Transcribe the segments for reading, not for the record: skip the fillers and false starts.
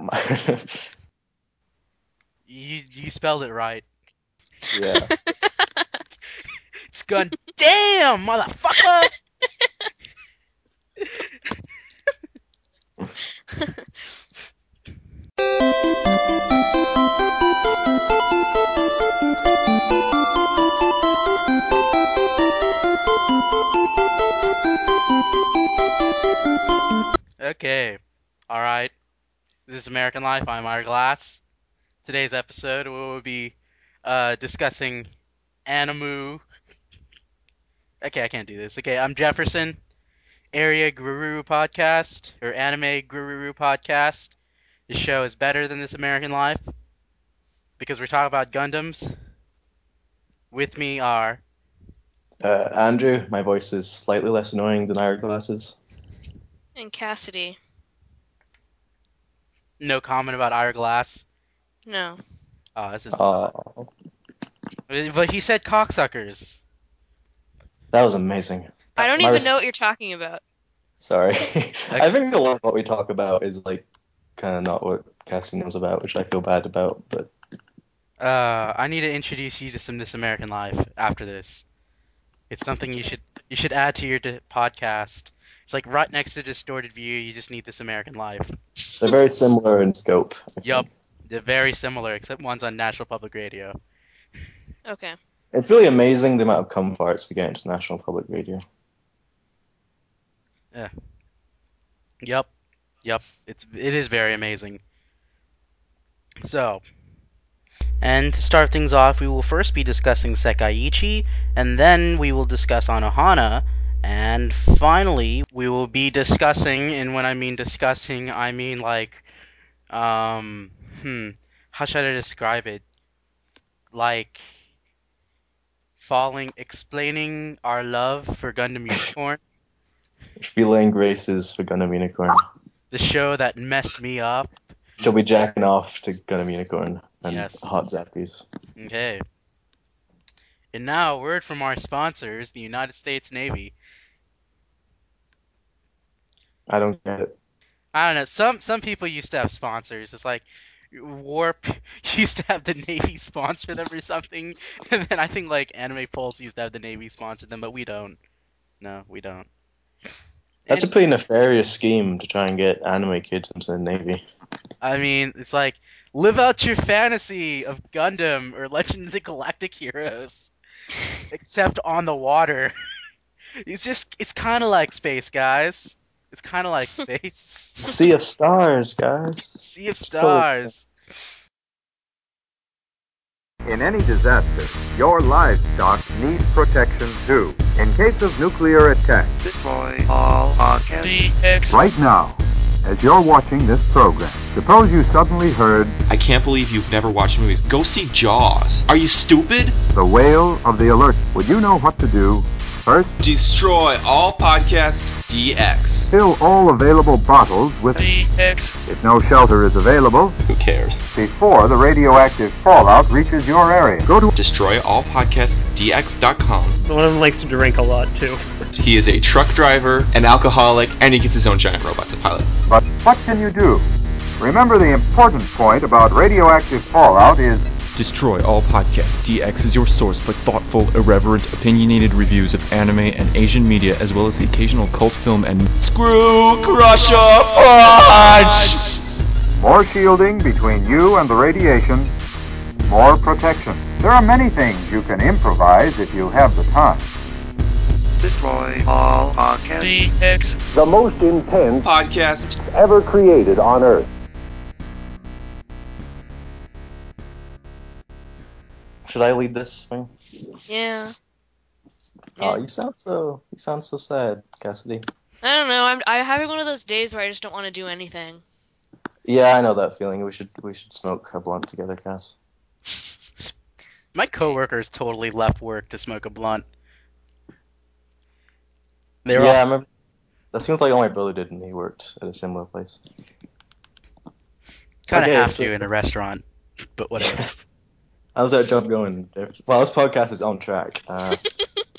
You spelled it right. Yeah. It's Gun. Damn, motherfucker! Okay, all right. This is American Life. I'm Ira Glass. Today's episode we will be discussing Animu. Okay, I can't do this. Okay, I'm Jefferson. Area Guru Podcast or Anime Guru Podcast. This show is better than This American Life because we're talking about Gundams. With me are Andrew, my voice is slightly less annoying than Ira Glass's. And Cassidy. no comment about Ira Glass. No. Oh, this is. Oh, But he said cocksuckers. that was amazing. I don't My even res- know what you're talking about. Sorry. I think a lot of what we talk about is like kind of not what Cassie knows about, which I feel bad about. But I need to introduce you to some This American Life after this. It's something you should add to your podcast. It's like right next to Distorted View. You just need This American Life. they're very similar in scope, I Yup, think. they're very similar, except one's on National Public Radio. Okay. It's really amazing the amount of cum farts to get into National Public Radio. Yup, yup. It is very amazing. So, and to start things off, we will first be discussing Sekaiichi, and then we will discuss Anohana, and finally we will be discussing, and when I mean discussing, I mean like, um, how should I describe it? Like explaining our love for Gundam Unicorn, Spieling Graces for Gundam Unicorn. the show that messed me up. She'll be jacking off to Gundam Unicorn and Yes. Hot Zappies. Okay. And now, a word from our sponsors, the United States Navy. I don't get it. I don't know. Some people used to have sponsors. It's like Warp used to have the Navy sponsor them or something, and then I think like Anime Pulse used to have the Navy sponsor them, but we don't. No, we don't. That's a And pretty nefarious scheme to try and get anime kids into the Navy. I mean, it's like live out your fantasy of Gundam or Legend of the Galactic Heroes, except on the water. It's kind of like space, guys. It's kind of like space. Sea of Stars, guys. Sea of Totally. Stars. In any disaster, your livestock needs protection too, in case of nuclear attack. Destroy all podcast DX. Right now, as you're watching this program, suppose you suddenly heard I can't believe you've never watched movies. Go see Jaws. Are you stupid? the wail of the alert. Would you know what to do? First, Destroy all podcast DX. fill all available bottles with, DX. if no shelter is available, Who cares? before the radioactive fallout reaches your area. Go to DestroyAllPodcastDX.com. One of them likes to drink a lot, too. He is a truck driver, an alcoholic, and he gets his own giant robot to pilot. But what can you do? Remember, the important point about radioactive fallout is Destroy All Podcast DX is your source for thoughtful, irreverent, opinionated reviews of anime and Asian media, as well as the occasional cult film and Screw Crusher Punch! more shielding between you and the radiation, more protection. There are many things you can improvise if you have the time. Destroy all podcast DX. The most intense Podcast. ever created on Earth. Should I lead this thing? Yeah. Oh, Yeah. you sound so sad, Cassidy. I don't know. I'm having one of those days where I just don't want to do anything. Yeah, I know that feeling. We should smoke a blunt together, Cass. My coworkers totally left work to smoke a blunt. They were Yeah, I all remember. That seems like all my brother did, and he worked at a similar place. kind of Okay, have so- to in a restaurant, but whatever. How's that job going? Well, this podcast is on track.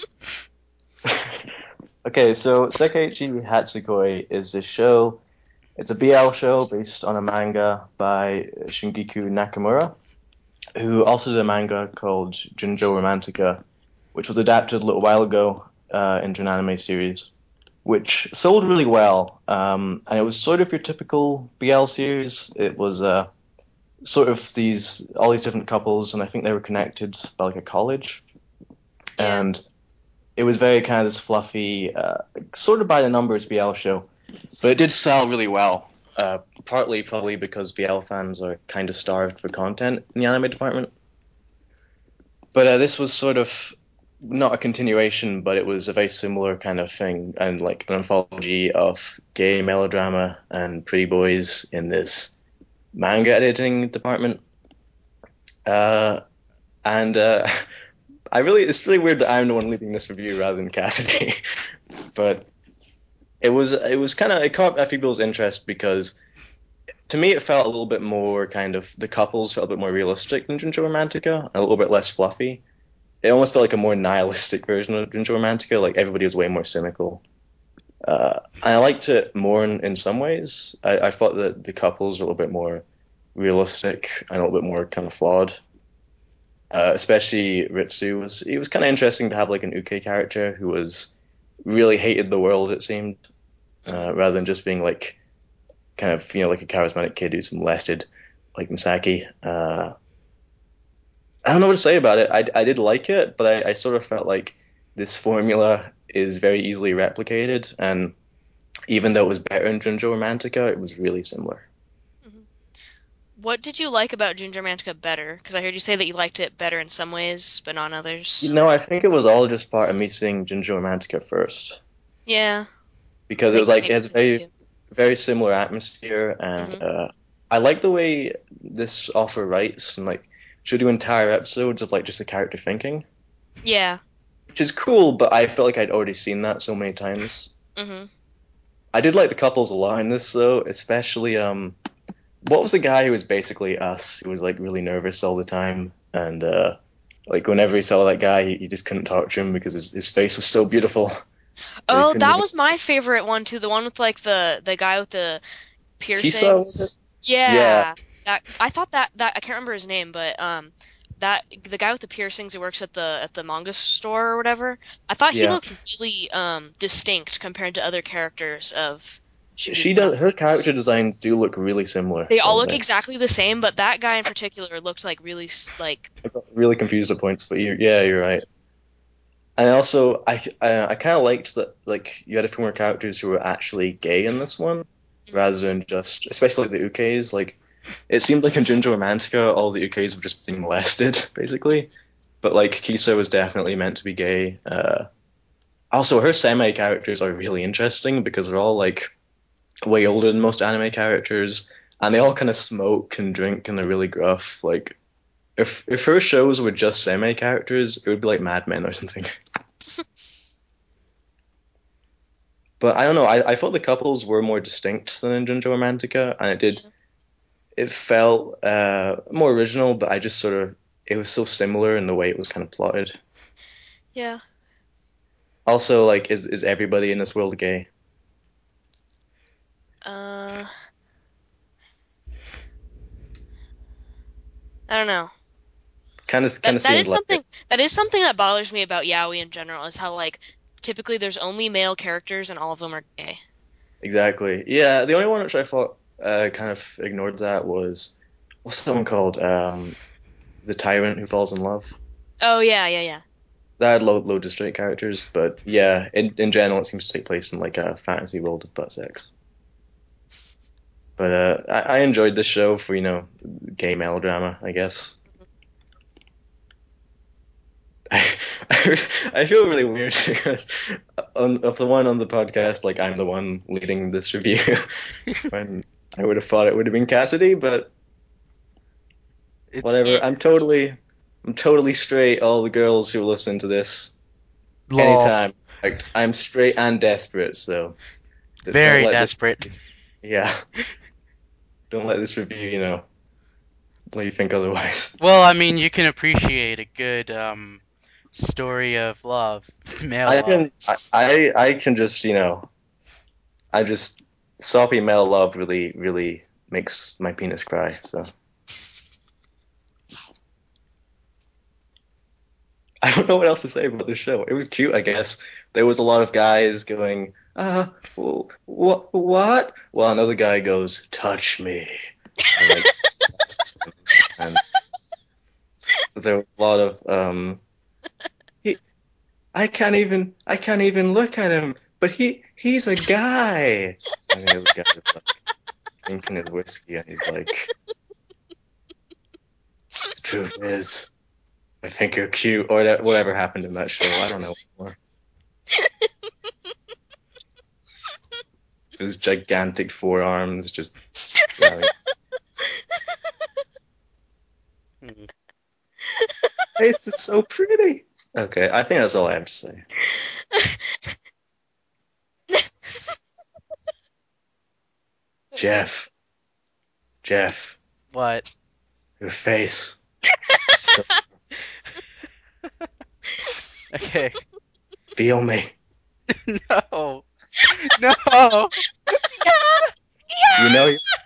Okay, so Sekaiichi Hatsukoi is a show It's a BL show based on a manga by Shungiku Nakamura, who also did a manga called Junjo Romantica, which was adapted a little while ago into an anime series, which sold really well. And it was sort of your typical BL series. It was sort of all these different couples, and I think they were connected by like a college. Yeah. And it was very kind of this fluffy, sort of by the numbers BL show, but it did sell really well. Partly probably because BL fans are kind of starved for content in the anime department. But this was sort of not a continuation, but it was a very similar kind of thing, and like an anthology of gay melodrama and pretty boys in this manga editing department. And it's really weird that I'm the one leading this review rather than Cassidy, but it was kind of, it caught people's interest because to me it felt a little bit more kind of, the couples felt a bit more realistic than Junjo Romantica, a little bit less fluffy. It almost felt like a more nihilistic version of Junjo Romantica. Like everybody was way more cynical. And I liked it more in some ways. I thought that the couples were a little bit more realistic and a little bit more kind of flawed. Especially Ritsu he was kind of interesting to have like an uke character who was really hated the world, it seemed, rather than just being like kind of, like a charismatic kid who's molested like Misaki. I don't know what to say about it. I did like it, but I sort of felt like this formula is very easily replicated, and even though it was better in Junjo Romantica, it was really similar. What did you like about Ginger Mantica better? Because I heard you say that you liked it better in some ways, but not in others. I think it was all just part of me seeing Junjo Romantica first, Yeah, because I it was think like, it maybe has a for me very, too. very similar atmosphere, and hmm I like the way this author writes, and like she'll do entire episodes of like just the character thinking, Yeah. which is cool, but I felt like I'd already seen that so many times. hmm I did like the couples a lot in this though, especially what was the guy who was basically us, who was like really nervous all the time, and like whenever he saw that guy, he just couldn't talk to him because his face was so beautiful that he Oh, couldn't that even. was my favorite one too. The one with like the guy with the Kisa, was it? piercings. Yeah, Yeah. That I thought that I can't remember his name, but that the guy with the piercings who works at the manga store or whatever. I thought he yeah. looked really distinct compared to other characters of She Shingeki no does. Her character Kyojin. designs do look really similar, They all don't look they? exactly the same, but that guy in particular looked like really like I got really confused at points, but yeah, you're right. And also, I kind of liked that like you had a few more characters who were actually gay in this one, Mhm. rather than just, especially like the ukes. Like it seemed like in Junjo Romantica, all the ukes were just being molested, basically. But like Kisa was definitely meant to be gay. Also, her semi characters are really interesting because they're all like way older than most anime characters, and they all kind of smoke and drink and they're really gruff. Like if her shows were just semi characters, it would be like Mad Men or something. But I don't know. I thought the couples were more distinct than in Junjo Romantica, and Yeah. it felt more original. But I just sort of, it was so similar in the way it was kind of plotted. Yeah. Also, like, is everybody in this world gay? Uh, I don't know. Kind of That seemed is like it. something that bothers me about yaoi in general is how like typically there's only male characters and all of them are gay. Exactly. Yeah, the only one which I thought kind of ignored that was, what's that one called? The Tyrant Who Falls in Love. Oh yeah, yeah, yeah. That had loads of straight characters, but yeah, in general, it seems to take place in like a fantasy world of butt sex. But I enjoyed this show for, gay melodrama, I guess. I, I feel really weird because of the one on the podcast, like I'm the one leading this review, when I would have thought it would have been Cassidy, but It's whatever. I'm totally straight. All the girls who listen to this lol. anytime, like I'm straight and desperate, so don't Very let this, desperate. yeah, don't let this review, let you think otherwise. Well, I mean, you can appreciate a good story of love, male I love. can, I can just, I just soppy male love really makes my penis cry. So I don't know what else to say about this show. It was cute, I guess. There was a lot of guys going, what? Well, another guy goes, touch me. And, like, and there was a lot of, he, I can't even look at him, but he's a guy. And the other guy is like drinking his whiskey, and he's like, the truth is, I think you're cute, or whatever happened in that show. I don't know anymore. His gigantic forearms just rally. Hmm. Face is so pretty. Okay, I think that's all I have to say. Jeff, What? your face. Okay. Feel me. No. No. You know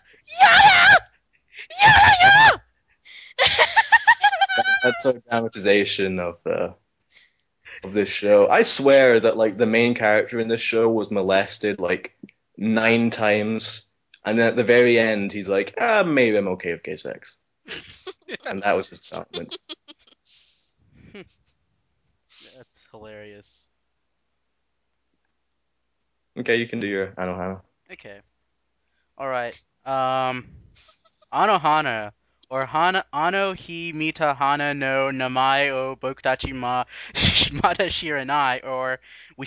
that's a dramatization of this show. I swear that like the main character in this show was molested like 9 times, and then at the very end he's like, maybe I'm okay with gay sex, and that was his development. That's hilarious. Okay, you can do your Anohana. Okay. All right. Anohana or Ano hi mita hana no namae o bokutachi ma shimata shiranai, or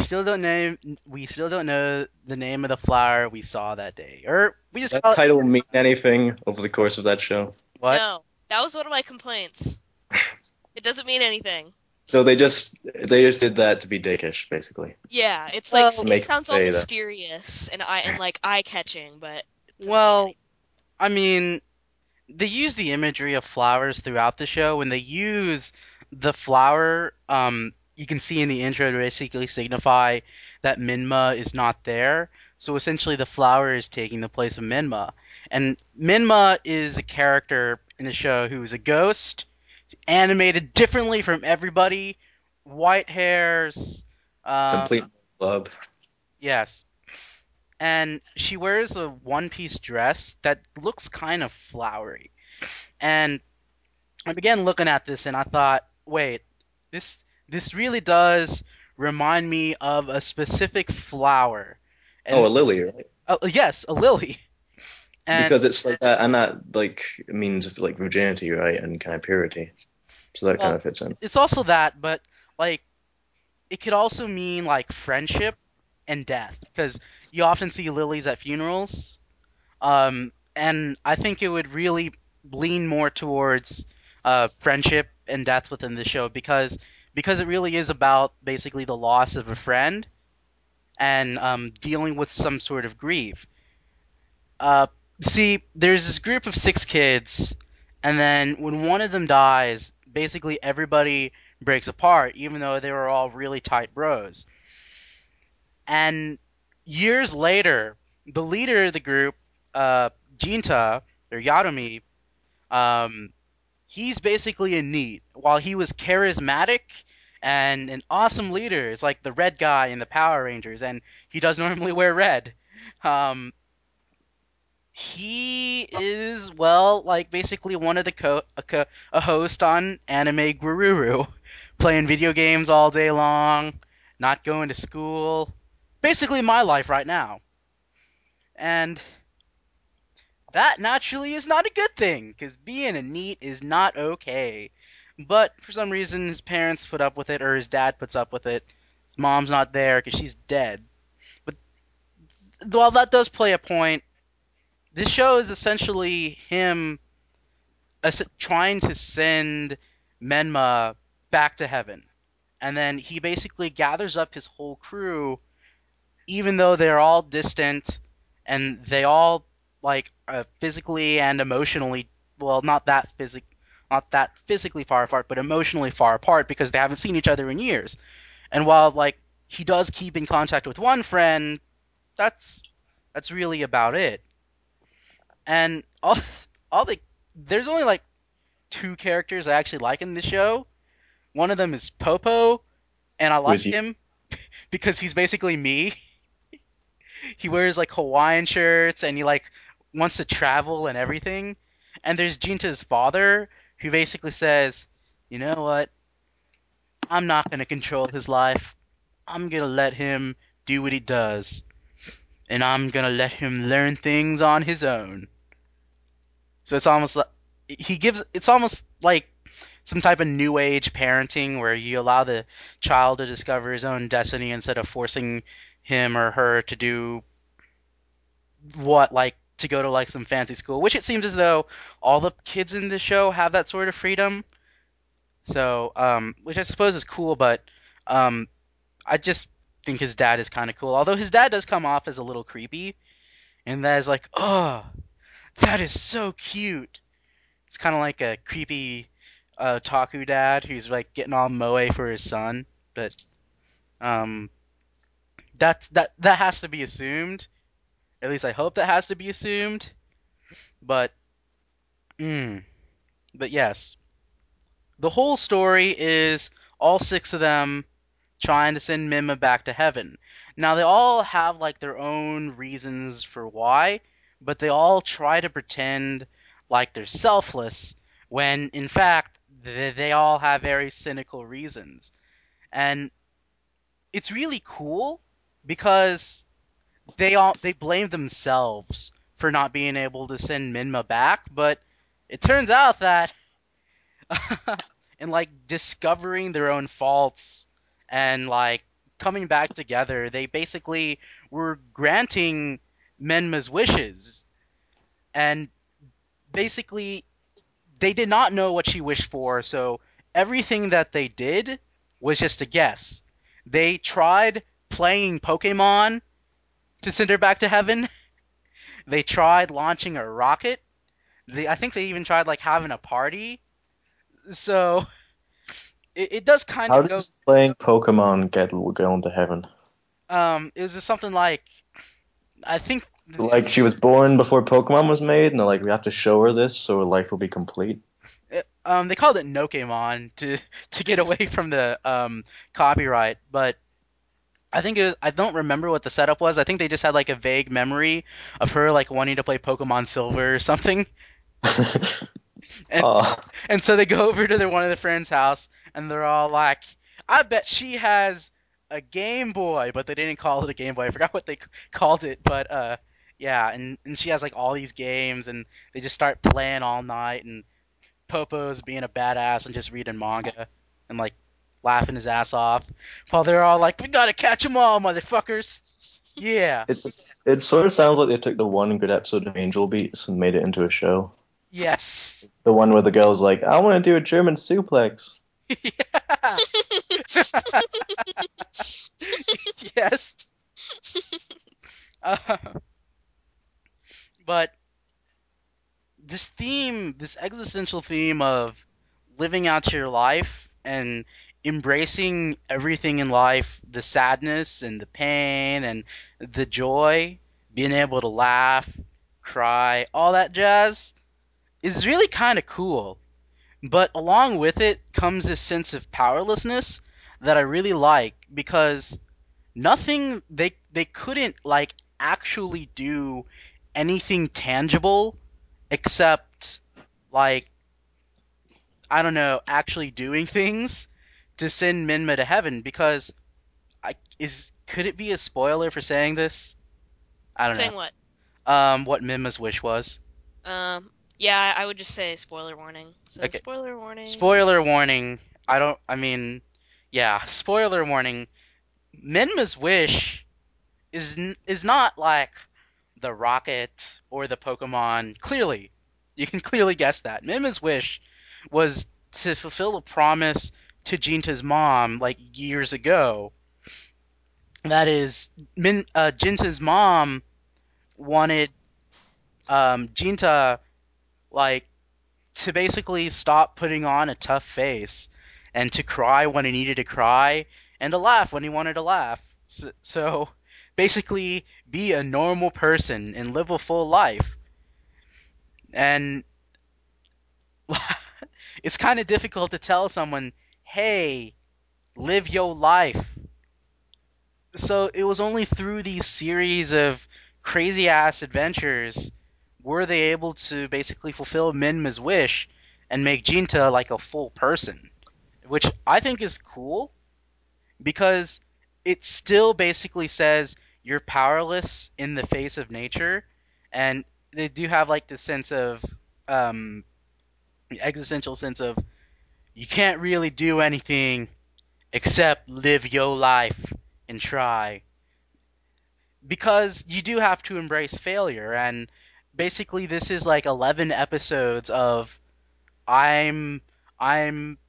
we still don't know the name of the flower we saw that day. Or we Does just that call it title mean anything over the course of that show? what? No, that was one of my complaints. It doesn't mean anything. So they just did that to be dickish, basically. Yeah, it's Well, like To it make it sounds all say that. mysterious and like eye-catching, but it doesn't mean Well, anything. I mean, they use the imagery of flowers throughout the show. When they use the flower, you can see in the intro to basically signify that Minma is not there. So essentially, the flower is taking the place of Minma. And Minma is a character in the show who is a ghost, animated differently from everybody, white hairs. Complete club. Yes. And she wears a one-piece dress that looks kind of flowery. And I began looking at this and I thought, wait, this this really does remind me of a specific flower. Oh, And a lily, right? yes, a lily. And Because it's like that, and that like means like virginity, right, and kind of purity. So that kind well, of fits in. it's also that, but like it could also mean like friendship and death because you often see lilies at funerals. And I think it would really lean more towards friendship and death within the show because it really is about basically the loss of a friend and dealing with some sort of grief. Uh, See, there's this group of 6 kids, and then when one of them dies, basically everybody breaks apart, even though they were all really tight bros. And years later, the leader of the group, Jinta or Yadomi, um, he's basically a NEET. While he was charismatic and an awesome leader, it's like the red guy in the Power Rangers, and he does normally wear red. Um, he is well, like basically one of the a host on Anime Gururu, playing video games all day long, not going to school. Basically my life right now. And that naturally is not a good thing, because being a NEET is not okay. But for some reason, his parents put up with it, or his dad puts up with it. His mom's not there because she's dead. But while that does play a point, this show is essentially him trying to send Menma back to heaven. And then he basically gathers up his whole crew, even though they're all distant and they all like physically and emotionally, well, not that physically far apart, but emotionally far apart because they haven't seen each other in years. And while like he does keep in contact with one friend, that's That's really about it. And all the there's only like two characters I actually like in the show. One of them is Popo, and I Who is like he? him because he's basically me. He wears like Hawaiian shirts and he like wants to travel and everything. And there's Jinta's father who basically says, "You know what? I'm not going to control his life. I'm going to let him do what he does. And I'm going to let him learn things on his own." So it's almost like some type of new age parenting where you allow the child to discover his own destiny instead of forcing him or her to do what, like to go to like some fancy school, which it seems as though all the kids in the show have that sort of freedom. So, which I suppose is cool, but um, I just think his dad is kind of cool. Although his dad does come off as a little creepy, and that is like, oh, that is so cute. It's kind of like a creepy Taku dad who's like getting all moe for his son, but um, that has to be assumed. At least I hope that has to be assumed. But mm, but yes, the whole story is all six of them trying to send Mima back to heaven. Now they all have like their own reasons for why, but they all try to pretend like they're selfless when in fact they all have very cynical reasons. And it's really cool because they blame themselves for not being able to send Minma back, but it turns out that and like discovering their own faults and like coming back together, they basically were granting Menma's wishes. And basically, they did not know what she wished for, so everything that they did was just a guess. They tried playing Pokemon to send her back to heaven. They tried launching a rocket. I think they even tried like having a party. So it does kind How of go. does playing Pokemon get going to heaven? It was just something like I think Like she was born before Pokemon was made, and they're like, we have to show her this so her life will be complete. they called it Nokemon to get away from the copyright, but I think I don't remember what the setup was. I think they just had like a vague memory of her like wanting to play Pokemon Silver or something. And Oh, and so they go over to one of their friends' house, and they're all like, "I bet she has a Game Boy," but they didn't call it a Game Boy. I forgot what they called it, but yeah, and she has like all these games, and they just start playing all night, and Popo's being a badass and just reading manga and like laughing his ass off, while they're all like, "We gotta catch 'em all, motherfuckers!" Yeah, it sort of sounds like they took the one good episode of Angel Beats and made it into a show. yes, The one where the girl's like, I want to do a German suplex. yeah, yes. Uh, but this existential theme of living out your life and embracing everything in life, the sadness and the pain and the joy, being able to laugh, cry, all that jazz is really kind of cool. But along with it comes this sense of powerlessness that I really like because nothing they couldn't like actually do anything tangible except like I don't know, actually doing things to send Minma to heaven because could it be a spoiler for saying this? I don't know. Saying what? What Minma's wish was. Yeah, I would just say spoiler warning. So Okay, spoiler warning. spoiler warning. I mean, yeah, spoiler warning. Minma's wish is not like the rocket or the Pokemon. Clearly, you can clearly guess that. Minma's wish was to fulfill a promise to Jinta's mom like years ago. That is, Jinta's mom wanted Jinta like to basically stop putting on a tough face and to cry when he needed to cry and to laugh when he wanted to laugh. So basically be a normal person and live a full life. And it's kind of difficult to tell someone, hey, live your life. So it was only through these series of crazy ass adventures were they able to basically fulfill Minma's wish and make Jinta like a full person, which I think is cool because it still basically says you're powerless in the face of nature, and they do have like this sense of um, existential sense of you can't really do anything except live your life and try because you do have to embrace failure. And basically this is like 11 episodes of i'm I'm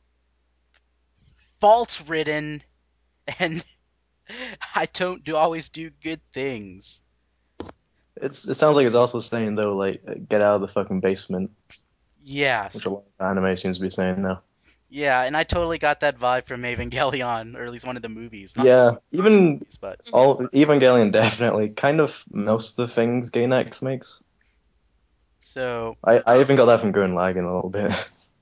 fault ridden and I don't do always do good things. It sounds like it's also saying though, like, get out of the fucking basement, which a Yes. lot of anime seems to be saying now. Yeah, and I totally got that vibe from Evangelion, or at least one of the movies. Not Yeah, even movies, but all Evangelion definitely kind of most of the things Gainax makes. so I even got that from Gurren Lagann a little bit.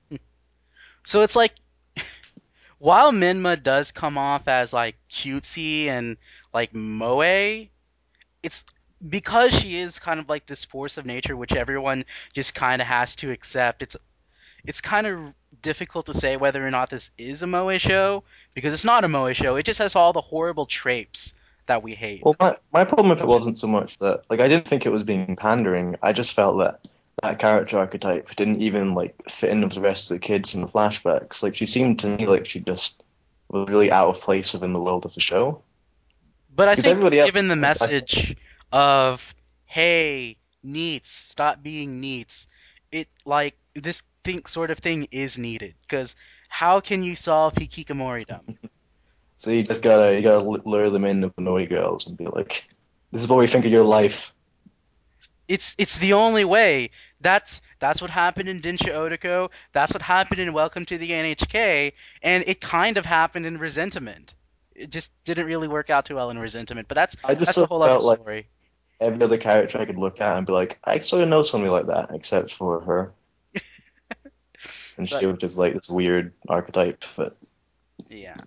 so it's like while Minma does come off as like cutesy and like moe, it's because she is kind of like this force of nature which everyone just kind of has to accept. It's kind of difficult to say whether or not this is a moe show because it's not a moe show. It just has all the horrible tropes that we hate. Well, my problem with it wasn't so much that, like, I didn't think it was being pandering. I just felt that that character archetype didn't even like fit in with the rest of the kids in the flashbacks. Like, she seemed to me like she just was really out of place within the world of the show. But I Because think everybody else, given the I, message of hey, neats, stop being neats, it like this thing sort of thing is needed because how can you solve Hikikomori dump? so you gotta lure them in with the Noi girls and be like, "This is what we think of your life." It's the only way. That's what happened in Dinsha Odoko. That's what happened in Welcome to the NHK, and it kind of happened in Resentment. It just didn't really work out too well in Resentment, but I just that's a sort whole of other felt like story. every other character I could look at and be like, I sort of know somebody like that, except for her, and But she was just like this weird archetype. But yeah,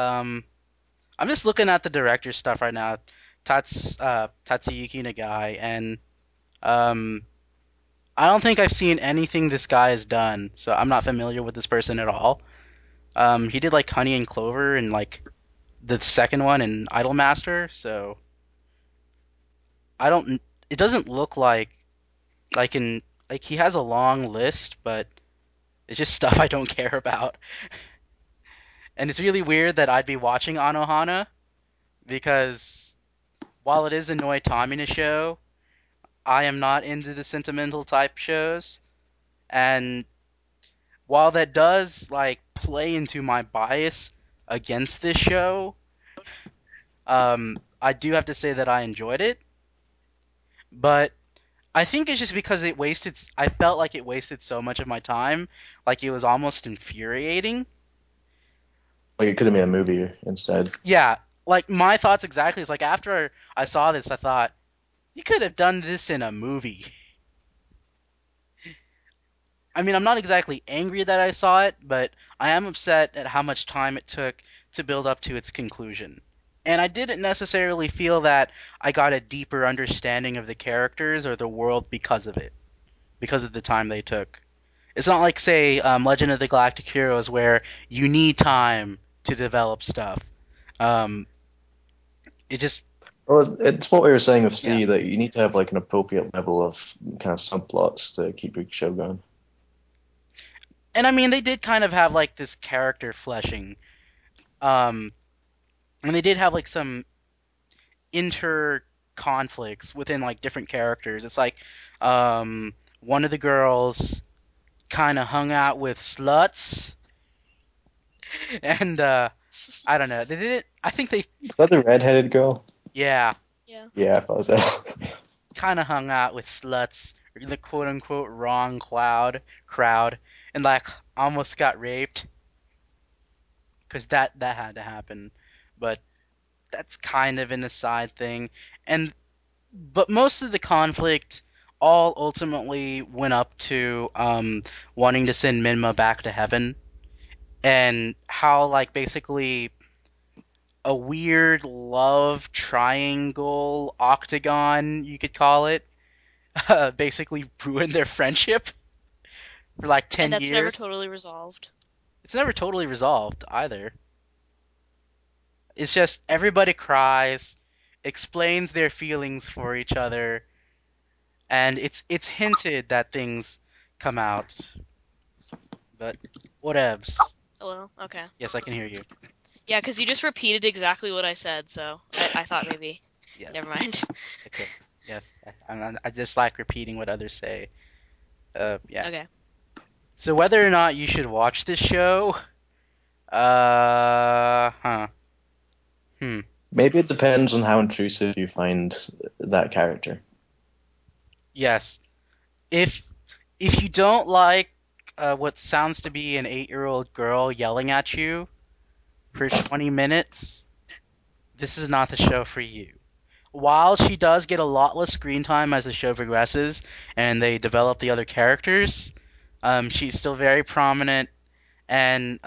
I'm just looking at the director stuff right now, Tatsuyuki Nagai, and um, I don't think I've seen anything this guy has done, so I'm not familiar with this person at all. He did like Honey and Clover and like the second one in Idolmaster, so I don't. It doesn't look like in like he has a long list, but it's just stuff I don't care about. And it's really weird that I'd be watching Anohana because while it is a Noi Tamina show, I am not into the sentimental type shows. And while that does like play into my bias against this show, I do have to say that I enjoyed it. But I think it's just because it wasted. I felt like it wasted so much of my time, like it was almost infuriating. like, it could have made a movie instead. Yeah, like my thoughts exactly. It's like after I saw this, I thought you could have done this in a movie. I mean, I'm not exactly angry that I saw it, but I am upset at how much time it took to build up to its conclusion. And I didn't necessarily feel that I got a deeper understanding of the characters or the world because of it, because of the time they took. It's not like, say, Legend of the Galactic Heroes, where you need time to develop stuff. Um, it just, Well, it's what we were saying with yeah. C that you need to have like an appropriate level of kind of subplots to keep your show going. And I mean, they did kind of have like this character fleshing. Um, and they did have like some inter conflicts within like different characters. It's like one of the girls kind of hung out with sluts, and I don't know. They didn't. I think they, Is that the redheaded girl? yeah, Yeah. Yeah, I thought so. kind of hung out with sluts, or the quote unquote wrong crowd, and like almost got raped because that had to happen. But that's kind of an aside thing, but most of the conflict all ultimately went up to wanting to send Minma back to heaven, and how like basically a weird love triangle octagon, you could call it, basically ruined their friendship for like And 10 that's never years. totally resolved. It's never totally resolved either. It's just everybody cries, explains their feelings for each other, and it's hinted that things come out. But whatevs. Hello? Okay. Yes, I can hear you. Yeah, because you just repeated exactly what I said, so I thought maybe. Yes. Never mind. Okay. Yes. I just like repeating what others say. Yeah. Okay. So whether or not you should watch this show, huh. Maybe it depends on how intrusive you find that character. Yes. If you don't like what sounds to be an 8-year-old girl yelling at you for 20 minutes, this is not the show for you. While she does get a lot less screen time as the show progresses and they develop the other characters, she's still very prominent, and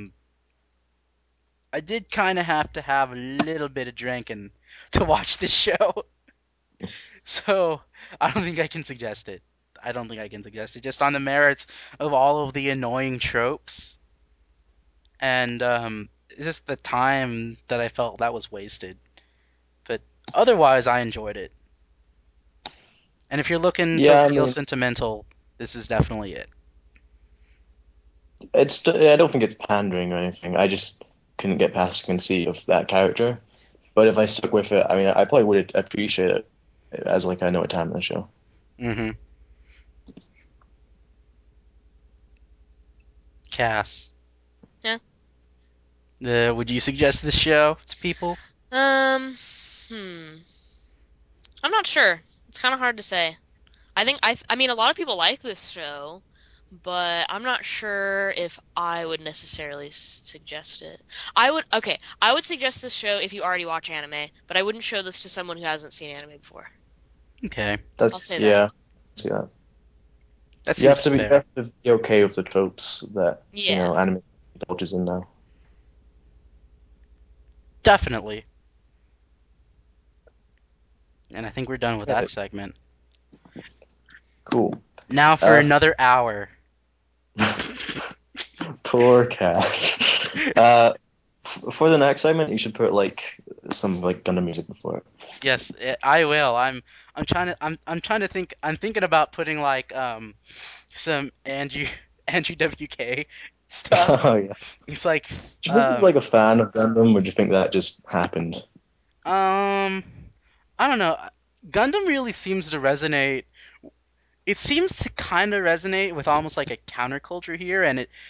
I did kind of have to have a little bit of drinking to watch this show, so I don't think I can suggest it. I don't think I can suggest it, just on the merits of all of the annoying tropes, and it's just the time that I felt that was wasted. But otherwise, I enjoyed it. And if you're looking to Yeah, I feel mean, sentimental, this is definitely it. I don't think it's pandering or anything. I just couldn't get past the conceit of that character. But if I stuck with it, I mean, I probably would appreciate it as like I know a time in the show. Mm-hmm. Cass. Yeah. Would you suggest this show to people? Um, hmm. I'm not sure. It's kind of hard to say. I mean, a lot of people like this show, but I'm not sure if I would necessarily suggest it. I would suggest this show if you already watch anime, but I wouldn't show this to someone who hasn't seen anime before. Okay, I'll That's say that. yeah. See that. that You have seems to be, you fair. have to be okay with the tropes that Yeah. anime indulges in now. Definitely. And I think we're done with Okay. that segment. Cool. Now for another hour. Poor cat. For the next segment, you should put like some like Gundam music before it. Yes, I will. I'm trying to think. I'm thinking about putting like some Andrew WK stuff. Oh yeah. It's like Do you think he's like a fan of Gundam, or do you think that just happened? um I don't know. Gundam really seems to resonate. It seems to kind of resonate with almost like a counterculture here,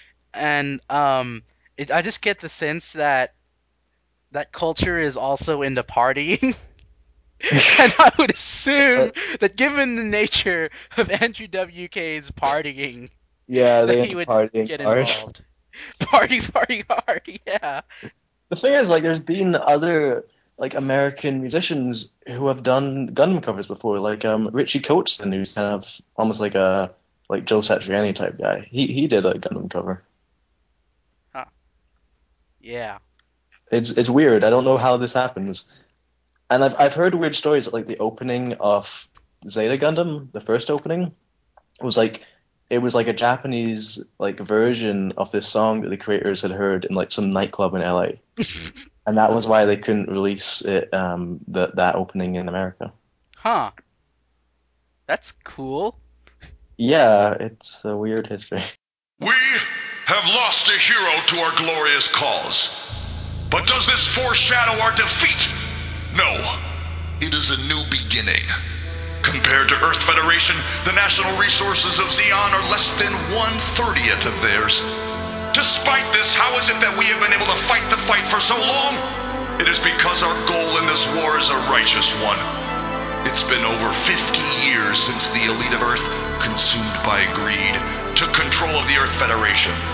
and I just get the sense that that culture is also into partying. And I would assume that given the nature of Andrew WK's partying, Yeah, that they he into would partying get hard. involved. Party hard, yeah. The thing is, like, there's been other like American musicians who have done Gundam covers before, like Richie Kotzen, who's kind of almost like a like Joe Satriani type guy. He did a Gundam cover. Huh. Yeah. It's weird. I don't know how this happens. And I've heard weird stories like the opening of Zeta Gundam, the first opening, was like it was like a Japanese like version of this song that the creators had heard in like some nightclub in LA. And that was why they couldn't release it that opening in America. Huh. That's cool. Yeah, it's a weird history. We have lost a hero to our glorious cause. But does this foreshadow our defeat? No. It is a new beginning. Compared to Earth Federation, the national resources of Zeon are less than 1/30th of theirs. Despite this, how is it that we have been able to fight the fight for so long? It is because our goal in this war is a righteous one. It's been over 50 years since the elite of Earth, consumed by greed, took control of the Earth Federation.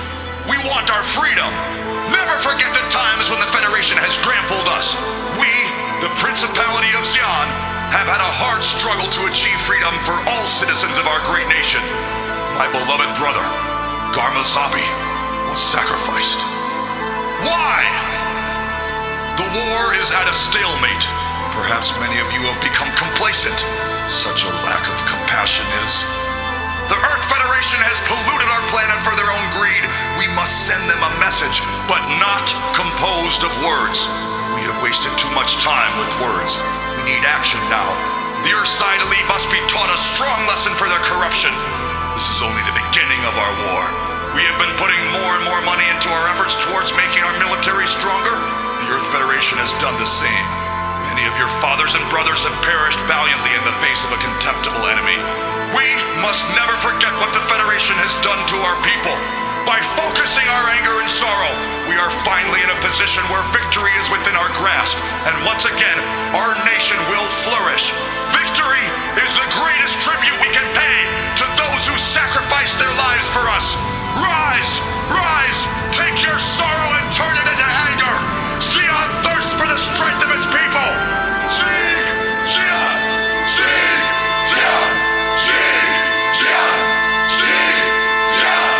We want our freedom. Never forget the times when the Federation has trampled us. We, the Principality of Xi'an, have had a hard struggle to achieve freedom for all citizens of our great nation. My beloved brother, Garmazabi, was sacrificed. Why? The war is at a stalemate. Perhaps many of you have become complacent. Such a lack of compassion is. The Earth Federation has polluted our planet for their own greed. We must send them a message, but not composed of words. We have wasted too much time with words. We need action now. The Earthside elite must be taught a strong lesson for their corruption. This is only the beginning of our war. We have been putting more and more money into our efforts towards making our military stronger. The Earth Federation has done the same. Many of your fathers and brothers have perished valiantly in the face of a contemptible enemy. We must never forget what the Federation has done to our people. By focusing our anger and sorrow, we are finally in a position where victory is within our grasp, and once again, our nation will flourish. Victory is the greatest tribute we can pay to those who sacrificed their lives for us. Rise! Rise! Take your sorrow and turn it into anger! Xi'an thirsts for the strength of its people! Sieg! Xi'an! Sieg! Xi'an! Sieg! Xi'an! Sieg! Xi'an!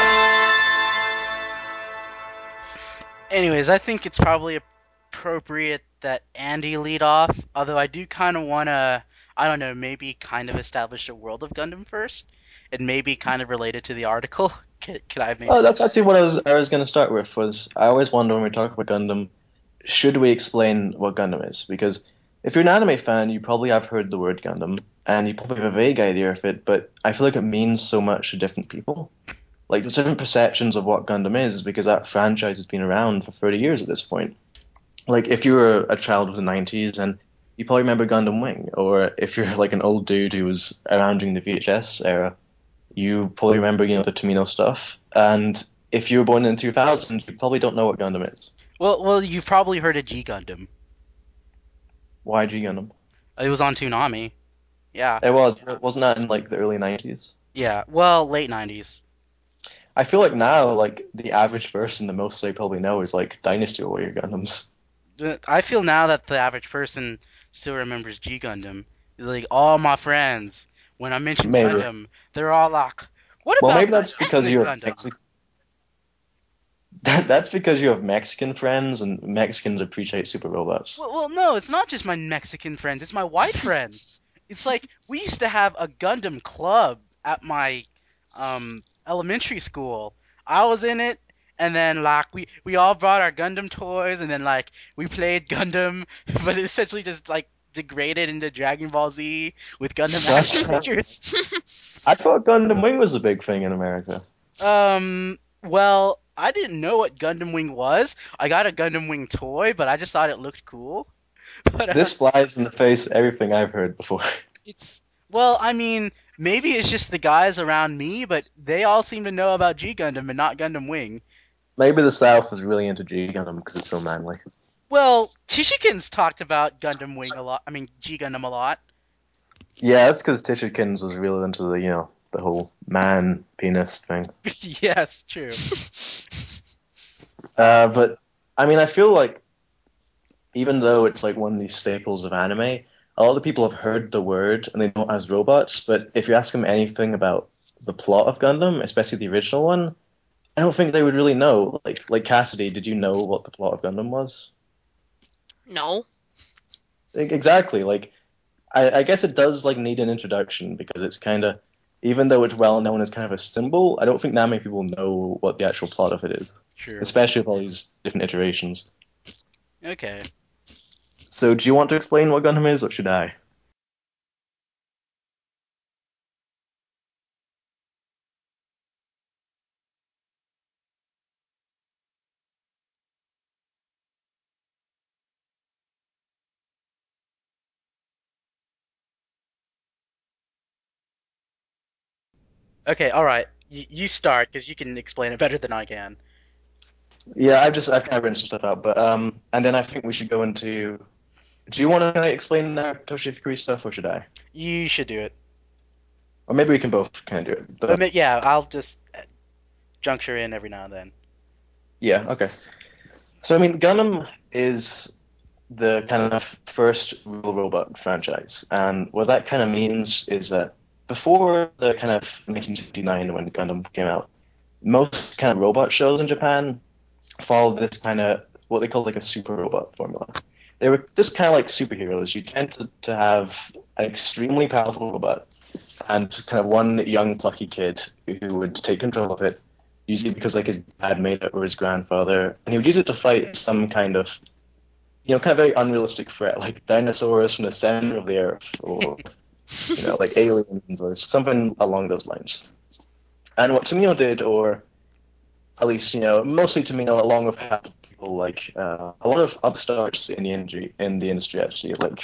Anyways, I think it's probably appropriate that Andy lead off, although I do kind of want to, I don't know, maybe kind of establish a world of Gundam first, and maybe kind of related to the article. Could I maybe? Oh, that's actually what I was going to start with. Was I always wonder when we talk about Gundam, should we explain what Gundam is? Because if you're an anime fan, you probably have heard the word Gundam, and you probably have a vague idea of it. But I feel like it means so much to different people. Like there's different perceptions of what Gundam is because that franchise has been around for 30 years at this point. Like if you were a child of the 90s, and you probably remember Gundam Wing, or if you're like an old dude who was around during the VHS era, you probably remember, the Tomino stuff. And if you were born in 2000, you probably don't know what Gundam is. Well, you've probably heard of G Gundam. Why G Gundam? It was on Toonami. Yeah. Wasn't that in like the early 90s? Yeah. Well, late 90s. I feel like now, like the average person, the most they probably know is like Dynasty Warrior Gundams. I feel now that the average person still remembers G Gundam. It's like all my friends, when I mention Maybe. Gundam, they're all like, "What Well, about maybe that's because Ethnic you have Gundam?" That's because you have Mexican friends, and Mexicans appreciate super robots. Well, no, it's not just my Mexican friends; it's my white friends. It's like we used to have a Gundam club at my elementary school. I was in it, and then like we all brought our Gundam toys, and then like we played Gundam, but it essentially just like degraded into Dragon Ball Z with Gundam action figures. I thought Gundam Wing was a big thing in America. Well, I didn't know what Gundam Wing was. I got a Gundam Wing toy, but I just thought it looked cool. But This flies in the face of everything I've heard before. well, I mean, maybe it's just the guys around me, but they all seem to know about G Gundam and not Gundam Wing. Maybe the South was really into G Gundam because it's so manly. Well, Tishikins talked about Gundam Wing a lot. I mean, G Gundam a lot. Yeah, that's because Tishikins was really into the whole man penis thing. Yes, true. But I mean, I feel like even though it's like one of these staples of anime, a lot of people have heard the word and they know it as robots. But if you ask them anything about the plot of Gundam, especially the original one, I don't think they would really know. Like Cassidy, did you know what the plot of Gundam was? No. Exactly. Like I guess it does like need an introduction because it's kind of, even though it's well known as kind of a symbol, I don't think that many people know what the actual plot of it is, True. especially with all these different iterations. Okay. So, do you want to explain what Gundam is, or should I? Okay, alright. You start, because you can explain it better than I can. Yeah, I've kind of written some stuff out, but and then I think we should go into. Do you want to kind of explain Toshi Fukui stuff, or should I? You should do it. Or maybe we can both kind of do it. But Yeah, I'll just juncture in every now and then. Yeah, okay. So, I mean, Gundam is the kind of first real robot franchise. And what that kind of means is that before the kind of 1969 when Gundam came out, most kind of robot shows in Japan followed this kind of what they call like a super robot formula. They were just kind of like superheroes. You tend to have an extremely powerful robot and kind of one young plucky kid who would take control of it, usually because like his dad made it or his grandfather, and he would use it to fight some kind of kind of very unrealistic threat, like dinosaurs from the center of the earth, or like aliens or something along those lines. And what Tomino did, or at least mostly Tomino, along with half people like a lot of upstarts in the industry actually, like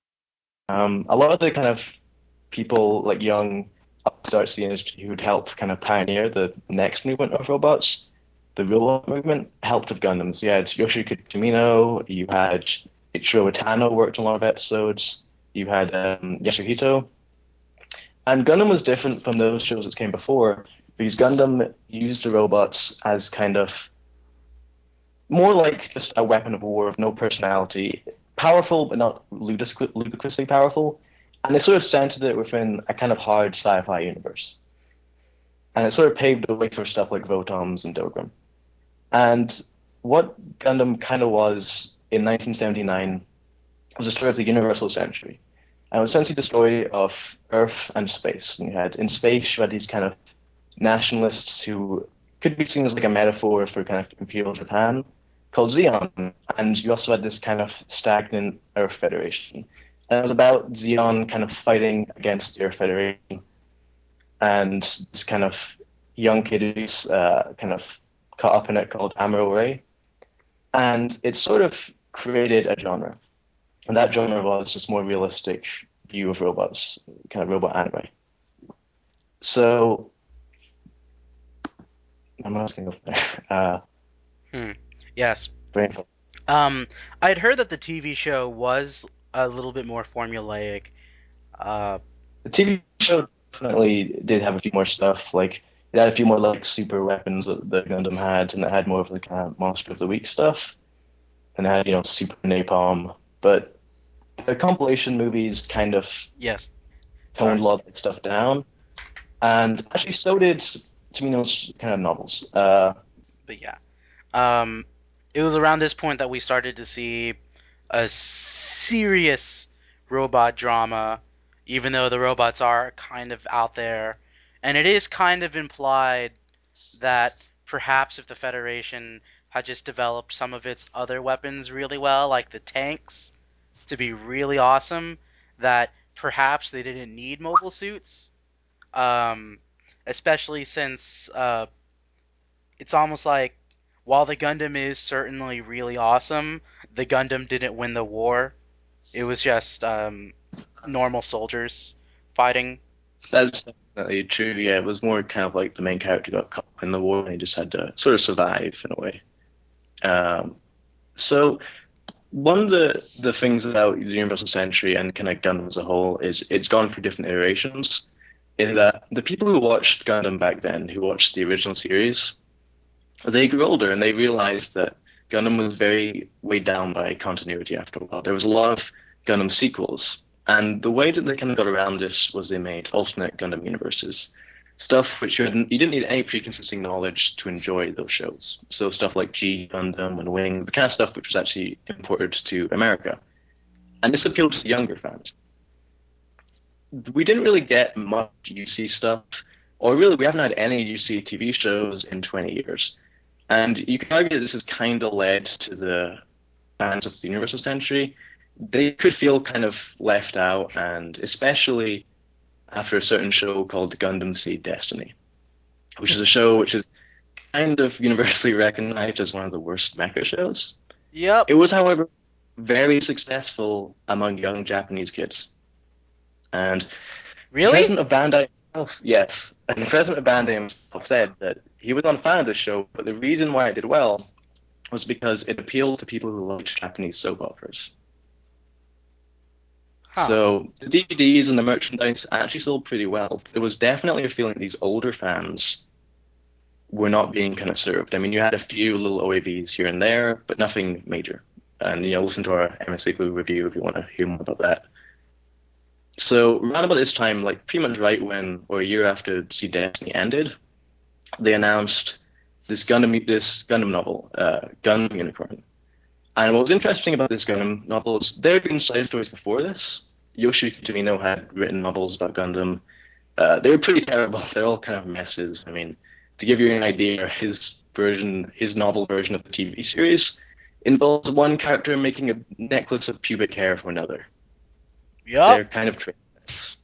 a lot of the kind of people like young upstarts in the industry who'd help kind of pioneer the next movement of robots. The robot movement helped with Gundams. You had Yoshiki Tomino, you had Ichiro Utano worked on a lot of episodes, you had Yasuhito. And Gundam was different from those shows that came before because Gundam used the robots as kind of more like just a weapon of war of no personality, powerful but not ludicrously powerful, and they sort of centered it within a kind of hard sci-fi universe. And it sort of paved the way for stuff like Votoms and Dougram. And what Gundam kind of was in 1979 was the story of the Universal Century. And it was essentially the story of Earth and space. And in space, you had these kind of nationalists who could be seen as like a metaphor for kind of Imperial Japan called Zeon. And you also had this kind of stagnant Earth Federation. And it was about Zeon kind of fighting against the Earth Federation and this kind of young kid who's kind of caught up in it called Amuro Ray. And it sort of created a genre. And that genre was this more realistic view of robots, kind of robot anime. So, I'm asking over there. Yes. Brainful. I'd heard that the TV show was a little bit more formulaic. The TV show definitely did have a few more stuff. Like, it had a few more like super weapons that Gundam had, and it had more of the kind of Monster of the Week stuff. And it had, super napalm. But the compilation movies kind of Yes. toned a lot of that stuff down. And actually, so did Tomino's kind of novels. But yeah. It was around this point that we started to see a serious robot drama, even though the robots are kind of out there. And it is kind of implied that perhaps if the Federation had just developed some of its other weapons really well, like the tanks, to be really awesome, that perhaps they didn't need mobile suits. Um, Especially since it's almost like while the Gundam is certainly really awesome, the Gundam didn't win the war. It was just normal soldiers fighting. That's definitely true. Yeah, it was more kind of like the main character got caught up in the war and he just had to sort of survive in a way. So one of the things about the Universal Century and kind of Gundam as a whole is it's gone through different iterations. In that the people who watched Gundam back then, who watched the original series, they grew older and they realized that Gundam was very weighed down by continuity after a while. There was a lot of Gundam sequels, and the way that they kind of got around this was they made alternate Gundam universes. Stuff which you didn't need any pre-existing knowledge to enjoy those shows. So stuff like G Gundam and Wing, the kind of stuff which was actually imported to America. And this appealed to younger fans. We didn't really get much UC stuff, or really we haven't had any UC TV shows in 20 years. And you can argue that this has kind of led to the fans of the Universal Century. They could feel kind of left out, and especially after a certain show called Gundam Seed Destiny, which is a show which is kind of universally recognized as one of the worst mecha shows. Yep. It was, however, very successful among young Japanese kids. And Really? the president of Bandai himself, yes, and the president of Bandai himself said that he was not a fan of the show, but the reason why it did well was because it appealed to people who liked Japanese soap operas. Huh. So the DVDs and the merchandise actually sold pretty well. There was definitely a feeling that these older fans were not being kind of served. I mean, you had a few little OAVs here and there, but nothing major. And listen to our MSC Blue review if you want to hear more about that. So around about this time, like pretty much right when, or a year after Sea Destiny ended, they announced this Gundam novel, Gundam Unicorn. And what was interesting about this Gundam novel is there had been side stories before this. Yoshiyuki Tomino had written novels about Gundam. They were pretty terrible. They're all kind of messes. I mean, to give you an idea, his novel version of the TV series involves one character making a necklace of pubic hair for another. Yup. They're kind of tricks.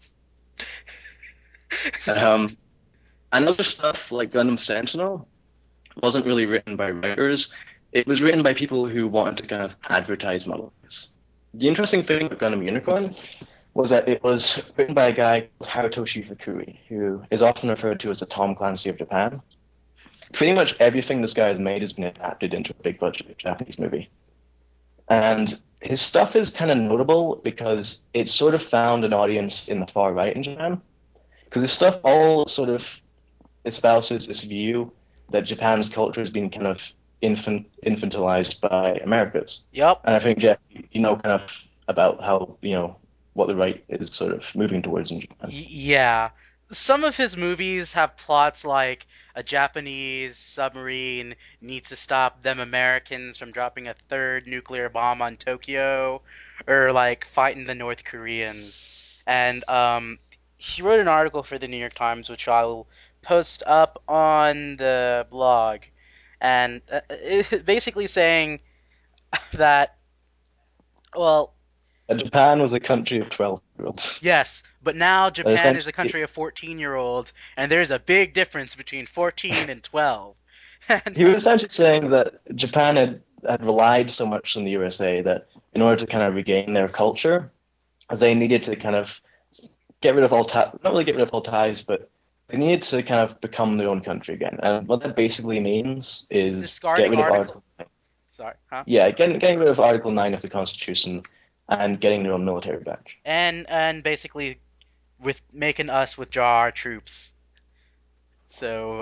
And other stuff like Gundam Sentinel wasn't really written by writers. It was written by people who wanted to kind of advertise models. The interesting thing about Gundam Unicorn was that it was written by a guy called Harutoshi Fukui, who is often referred to as the Tom Clancy of Japan. Pretty much everything this guy has made has been adapted into a big budget Japanese movie. And his stuff is kind of notable because it sort of found an audience in the far right in Japan. Because his stuff all sort of espouses this view that Japan's culture has been kind of infantilized by America's. Yep. And I think, Jeff, you know kind of about how, what the right is sort of moving towards in Japan. Yeah. Some of his movies have plots like a Japanese submarine needs to stop them Americans from dropping a third nuclear bomb on Tokyo, or like fighting the North Koreans. And he wrote an article for the New York Times, which I will post up on the blog, and basically saying that, well, Japan was a country of 12-year-olds. yes, but now Japan is a essentially- country of 14-year-olds, and there's a big difference between 14 and 12. And He was essentially saying that Japan had relied so much on the USA that in order to kind of regain their culture, they needed to kind of get rid of not really get rid of all ties, but they needed to kind of become their own country again. And what that basically means is discarding get rid of Article... Sorry, huh? Yeah, getting rid of Article 9 of the Constitution and getting their own military back. And basically with making us withdraw our troops. So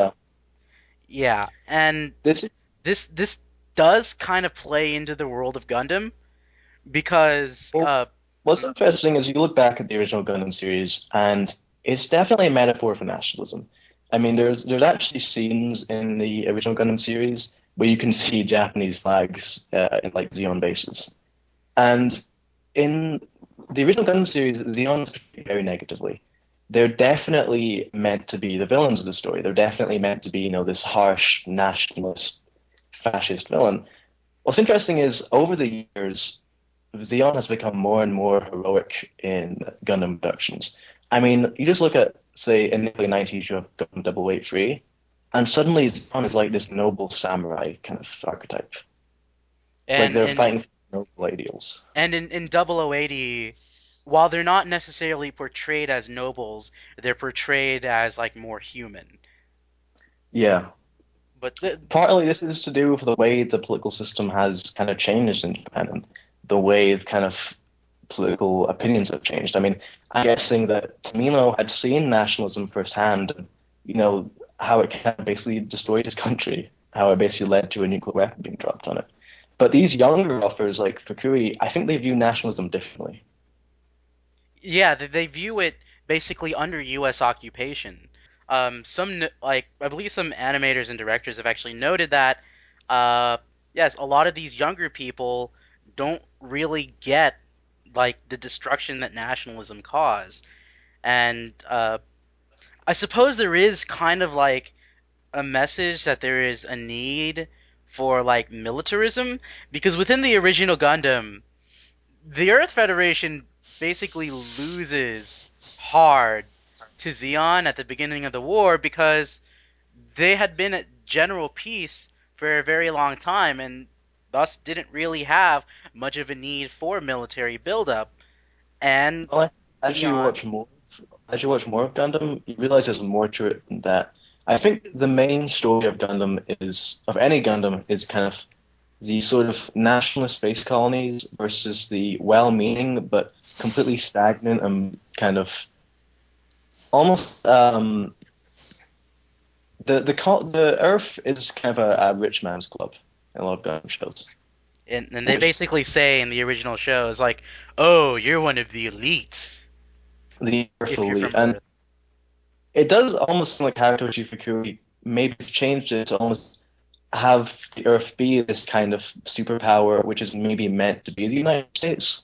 yeah, and this does kind of play into the world of Gundam because what's interesting is you look back at the original Gundam series, and it's definitely a metaphor for nationalism. I mean, there's actually scenes in the original Gundam series where you can see Japanese flags in like Zeon bases, and in the original Gundam series, Zeon is portrayed very negatively. They're definitely meant to be the villains of the story. They're definitely meant to be, this harsh nationalist, fascist villain. What's interesting is over the years, Zeon has become more and more heroic in Gundam productions. I mean, you just look at, say, in the early 90s, you have Gundam 883, and suddenly Zeon is like this noble samurai kind of archetype. Like they're fighting for noble ideals. And in 0080, while they're not necessarily portrayed as nobles, they're portrayed as like more human. Yeah. But partly this is to do with the way the political system has kind of changed in Japan and the way kind of political opinions have changed. I mean, I'm guessing that Tomino had seen nationalism firsthand, and, how it kind of basically destroyed his country, how it basically led to a nuclear weapon being dropped on it. But these younger authors like Fukui, I think they view nationalism differently. Yeah, they view it basically under U.S. occupation. I believe some animators and directors have actually noted that, yes, a lot of these younger people don't really get like the destruction that nationalism caused, and I suppose there is kind of like a message that there is a need for like militarism, because within the original Gundam, the Earth Federation basically loses hard to Zeon at the beginning of the war because they had been at general peace for a very long time and thus didn't really have much of a need for military buildup. And as you watch more of Gundam, you realize there's more to it than that. I think the main story of any Gundam is kind of the sort of nationalist space colonies versus the well-meaning but completely stagnant and kind of almost the Earth is kind of a rich man's club in a lot of Gundam shows. And they basically say in the original show is like, "Oh, you're one of the elites The Earth if you're elite, from and Earth." it does almost seem like Harutoshi Fukui maybe has changed it to almost have the Earth be this kind of superpower, which is maybe meant to be the United States.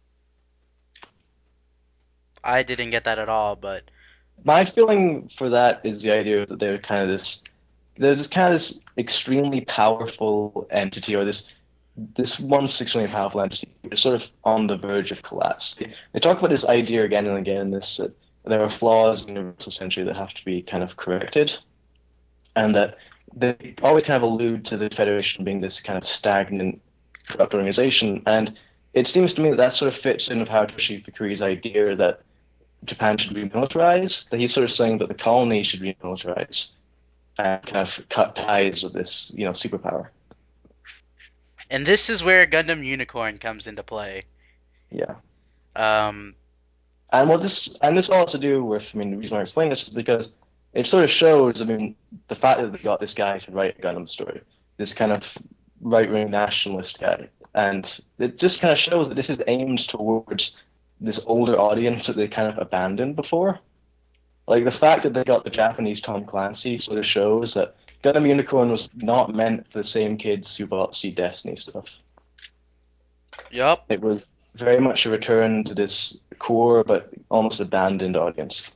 I didn't get that at all, but My feeling for that is the idea that they're just kind of this extremely powerful entity, or this once extremely powerful entity, which is sort of on the verge of collapse. They talk about this idea again and again in this that there are flaws in the Universal Century that have to be kind of corrected, and that they always kind of allude to the Federation being this kind of stagnant, corrupt organization. And it seems to me that that sort of fits in with Harutoshi Fukui's idea that Japan should remilitarize, that he's sort of saying that the colony should remilitarize and kind of cut ties with this, superpower. and this is where Gundam Unicorn comes into play. Yeah. Um, And this all has to do with, the reason why I explain this is because it sort of shows, the fact that they got this guy to write a Gundam story, this kind of right-wing nationalist guy, and it just kind of shows that this is aimed towards this older audience that they kind of abandoned before. Like, the fact that they got the Japanese Tom Clancy sort of shows that Gundam Unicorn was not meant for the same kids who bought Seed Destiny stuff. yup. It was very much a return to this core but almost abandoned audience.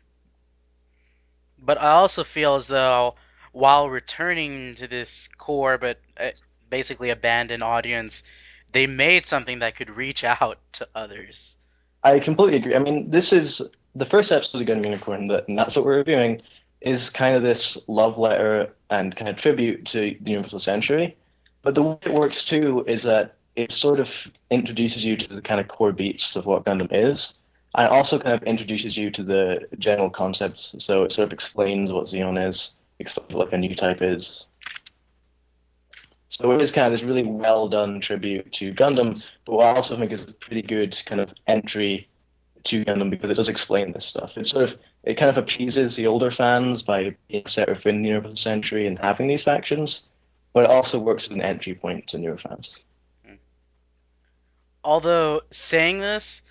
But I also feel as though while returning to this core but basically abandoned audience, they made something that could reach out to others. I completely agree. This is the first episode of Gundam Unicorn, and that's what we're reviewing, is kind of this love letter and kind of tribute to the Universal Century. But the way it works too is that it sort of introduces you to the kind of core beats of what Gundam is, and it also kind of introduces you to the general concepts. So it sort of explains what Xeon is, explains what like a new type is. So it is kind of this really well done tribute to Gundam, but what I also think is a pretty good kind of entry to Gundam because it does explain this stuff. It kind of appeases the older fans by being set within the Universal Century and having these factions, but it also works as an entry point to newer fans. Although saying this,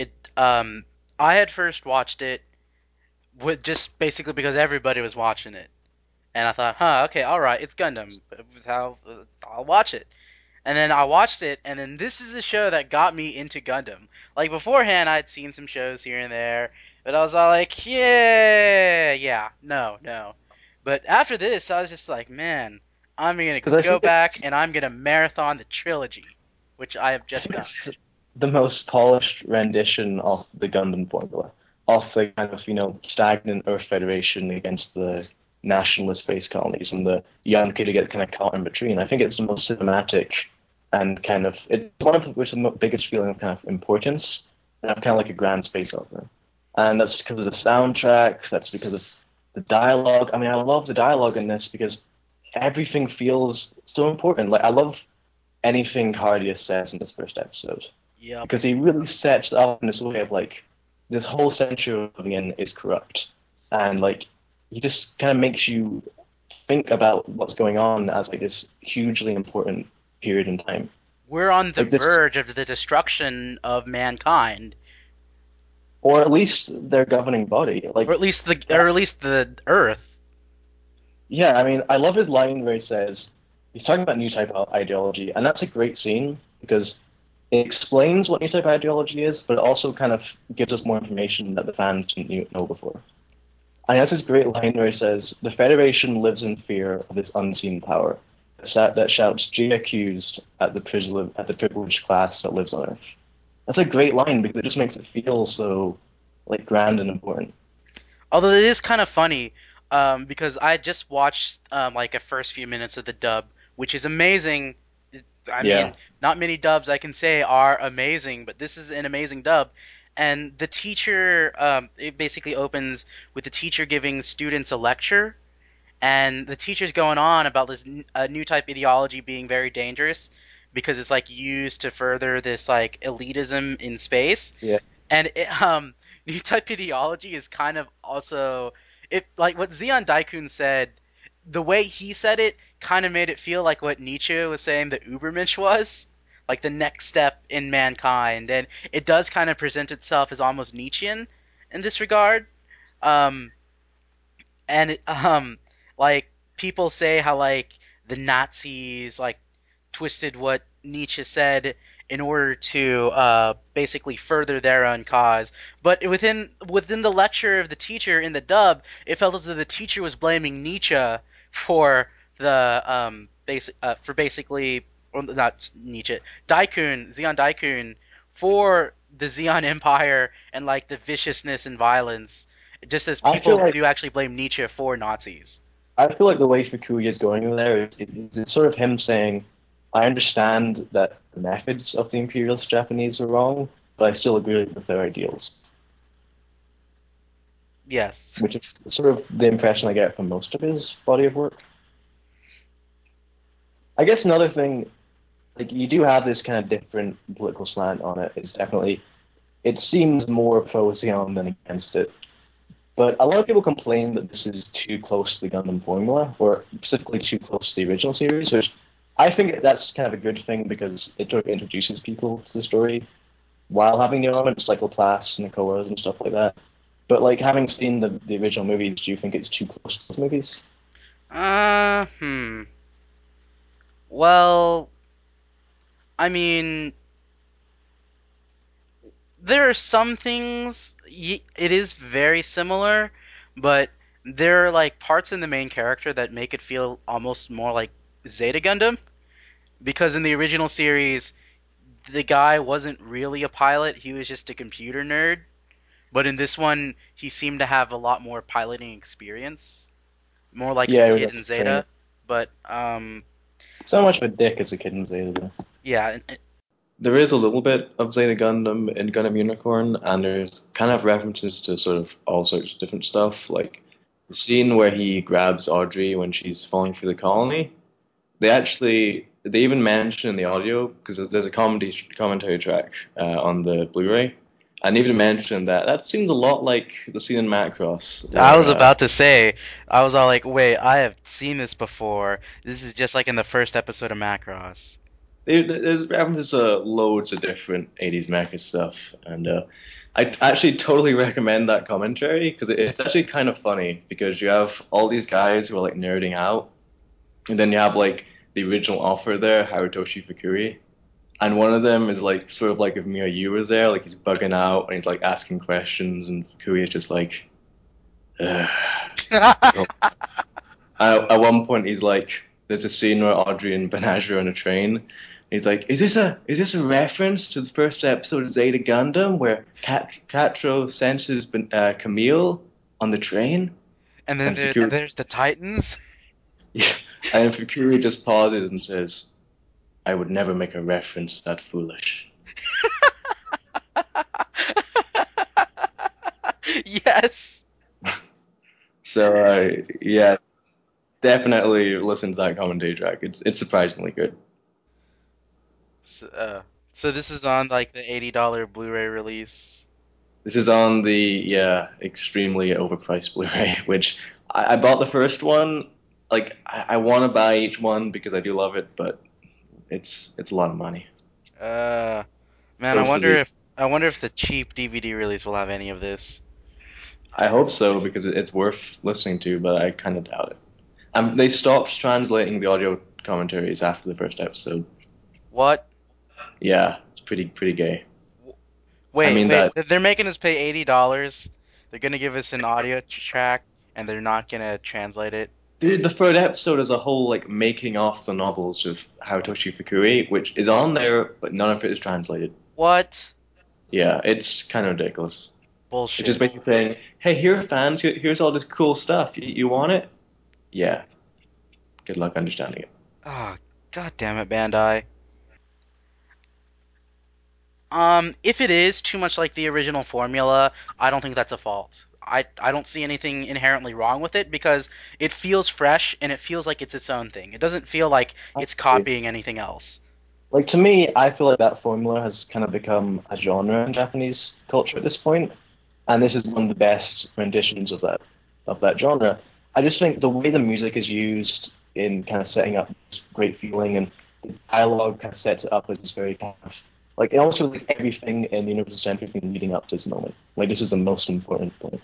I had first watched it with just basically because everybody was watching it, and I thought, okay, all right, it's Gundam. I'll watch it. And then I watched it, and then this is the show that got me into Gundam. Like beforehand, I'd seen some shows here and there, but I was all like, yeah, no. But after this, I was just like, man, I'm gonna 'Cause I go think back it's, and I'm gonna marathon the trilogy, which I have I just think done. it's the most polished rendition of the Gundam formula, of the kind of stagnant Earth Federation against the nationalist space colonies and the young kid who gets kind of caught in between. I think it's the most cinematic and kind of it's one of which the biggest feeling of kind of importance and of kind of like a grand space opera. And that's because of the soundtrack. That's because of the dialogue. I love the dialogue in this because everything feels so important. Like I love anything Cardius says in this first episode Yep. because he really sets it up in this way of like this whole century we're living in is corrupt, and like he just kind of makes you think about what's going on as like this hugely important period in time. We're on the Like this, verge of the destruction of mankind, or at least their governing body. or at least the Earth. Yeah, I love his line where he says he's talking about new type ideology, and that's a great scene because it explains what new type ideology is, but it also kind of gives us more information that the fans didn't know before. And he has this great line where he says, "The Federation lives in fear of its unseen power that shouts G accused at the privileged class that lives on Earth." That's a great line because it just makes it feel so like grand and important. Although it is kind of funny, because I just watched like a first few minutes of the dub, which is amazing. I Yeah. mean, not many dubs I can say are amazing, but this is an amazing dub. And the teacher, it basically opens with the teacher giving students a lecture, and the teacher's going on about this new type ideology being very dangerous because it's like used to further this like elitism in space. Yeah. And new type ideology is kind of also it like what Xeon Daikun said the way he said it kind of made it feel like what Nietzsche was saying the Ubermensch was, like the next step in mankind, and it does kind of present itself as almost Nietzschean in this regard. Um, and like people say how like the Nazis like twisted what Nietzsche said in order to basically further their own cause. But within the lecture of the teacher in the dub, it felt as though the teacher was blaming Nietzsche for the for basically, or not Nietzsche, Daikun, Xeon Daikun, for the Xeon Empire and like the viciousness and violence, just as I feel people like do actually blame Nietzsche for Nazis. I feel like the way Fukuya is going there is it's sort of him saying, I understand that the methods of the imperialist Japanese are wrong, but I still agree with their ideals, Yes. which is sort of the impression I get from most of his body of work. I guess another thing, like you do have this kind of different political slant on it. It's definitely, it seems more pro-Xeon than against it. But a lot of people complain that this is too close to the Gundam formula, or specifically too close to the original series, which I think that's kind of a good thing because it sort of introduces people to the story while having new elements like Laplace and Nakoas and stuff like that. But like having seen the original movies, do you think it's too close to those movies? Uh, hmm. Well, I mean, there are some things it is very similar, but there are like parts in the main character that make it feel almost more like Zeta Gundam, because in the original series the guy wasn't really a pilot, he was just a computer nerd, but in this one he seemed to have a lot more piloting experience, more like the Yeah, he was kid actually in a trainer. Zeta, but So much of a dick as a kid in Zeta, though. yeah, There is a little bit of Zeta Gundam in Gundam Unicorn, and there's kind of references to sort of all sorts of different stuff, like the scene where he grabs Audrey when she's falling through the colony. They even mention in the audio because there's a commentary track on the Blu-ray, and even mention that that seems a lot like the scene in Macross I where was about to say, I was all like, wait, I have seen this before. This is just like in the first episode of Macross. there's references to loads of different 80s mecha stuff, and I actually totally recommend that commentary because it's actually kind of funny because you have all these guys who are like nerding out, and then you have like the original author there, Harutoshi Fukui, and one of them is like sort of like if Miyu was there, like he's bugging out and he's like asking questions, and Fukui is just like, Ugh. At one point, he's like, there's a scene where Audrey and Ben-Azure are on a train. He's like, is this a reference to the first episode of Zeta Gundam where Catro senses Camille on the train? And then And Fukui, there's the Titans. yeah, and Fukui just pauses and says, "I would never make a reference that foolish." Yes. So yeah, definitely listen to that commentary track. It's surprisingly good. So, so this is on like the $80 Blu-ray release. This is on the extremely overpriced Blu-ray, which I bought the first one. Like I want to buy each one because I do love it, but it's a lot of money. Uh, man, Both of these. I wonder if the cheap DVD release will have any of this. I hope so because it's worth listening to, but I kind of doubt it. They stopped translating the audio commentaries after the first episode. What? Yeah, it's pretty gay. W- I Wait, mean wait. that They're making us pay $80. They're gonna give us an audio track, and they're not gonna translate it. the third episode is a whole like making of the novels of Harutoshi Fukui, which is on there, but none of it is translated. What? Yeah, it's kind of ridiculous. It's just Bullshit. basically saying, "Hey, here, fans. Here's all this cool stuff. You want it? Yeah. Good luck understanding it." Ah, God damn it, Bandai. If it is too much like the original formula, I don't think that's a fault. I don't see anything inherently wrong with it because it feels fresh and it feels like it's its own thing. It doesn't feel like it's copying anything else. Like to me, I feel like that formula has kind of become a genre in Japanese culture at this point, and this is one of the best renditions of that genre. I just think the way the music is used in kind of setting up this great feeling, and the dialogue kind of sets it up as this very kind of like it almost feels like everything in the Universal Century has been leading up to this moment. Like this is the most important thing.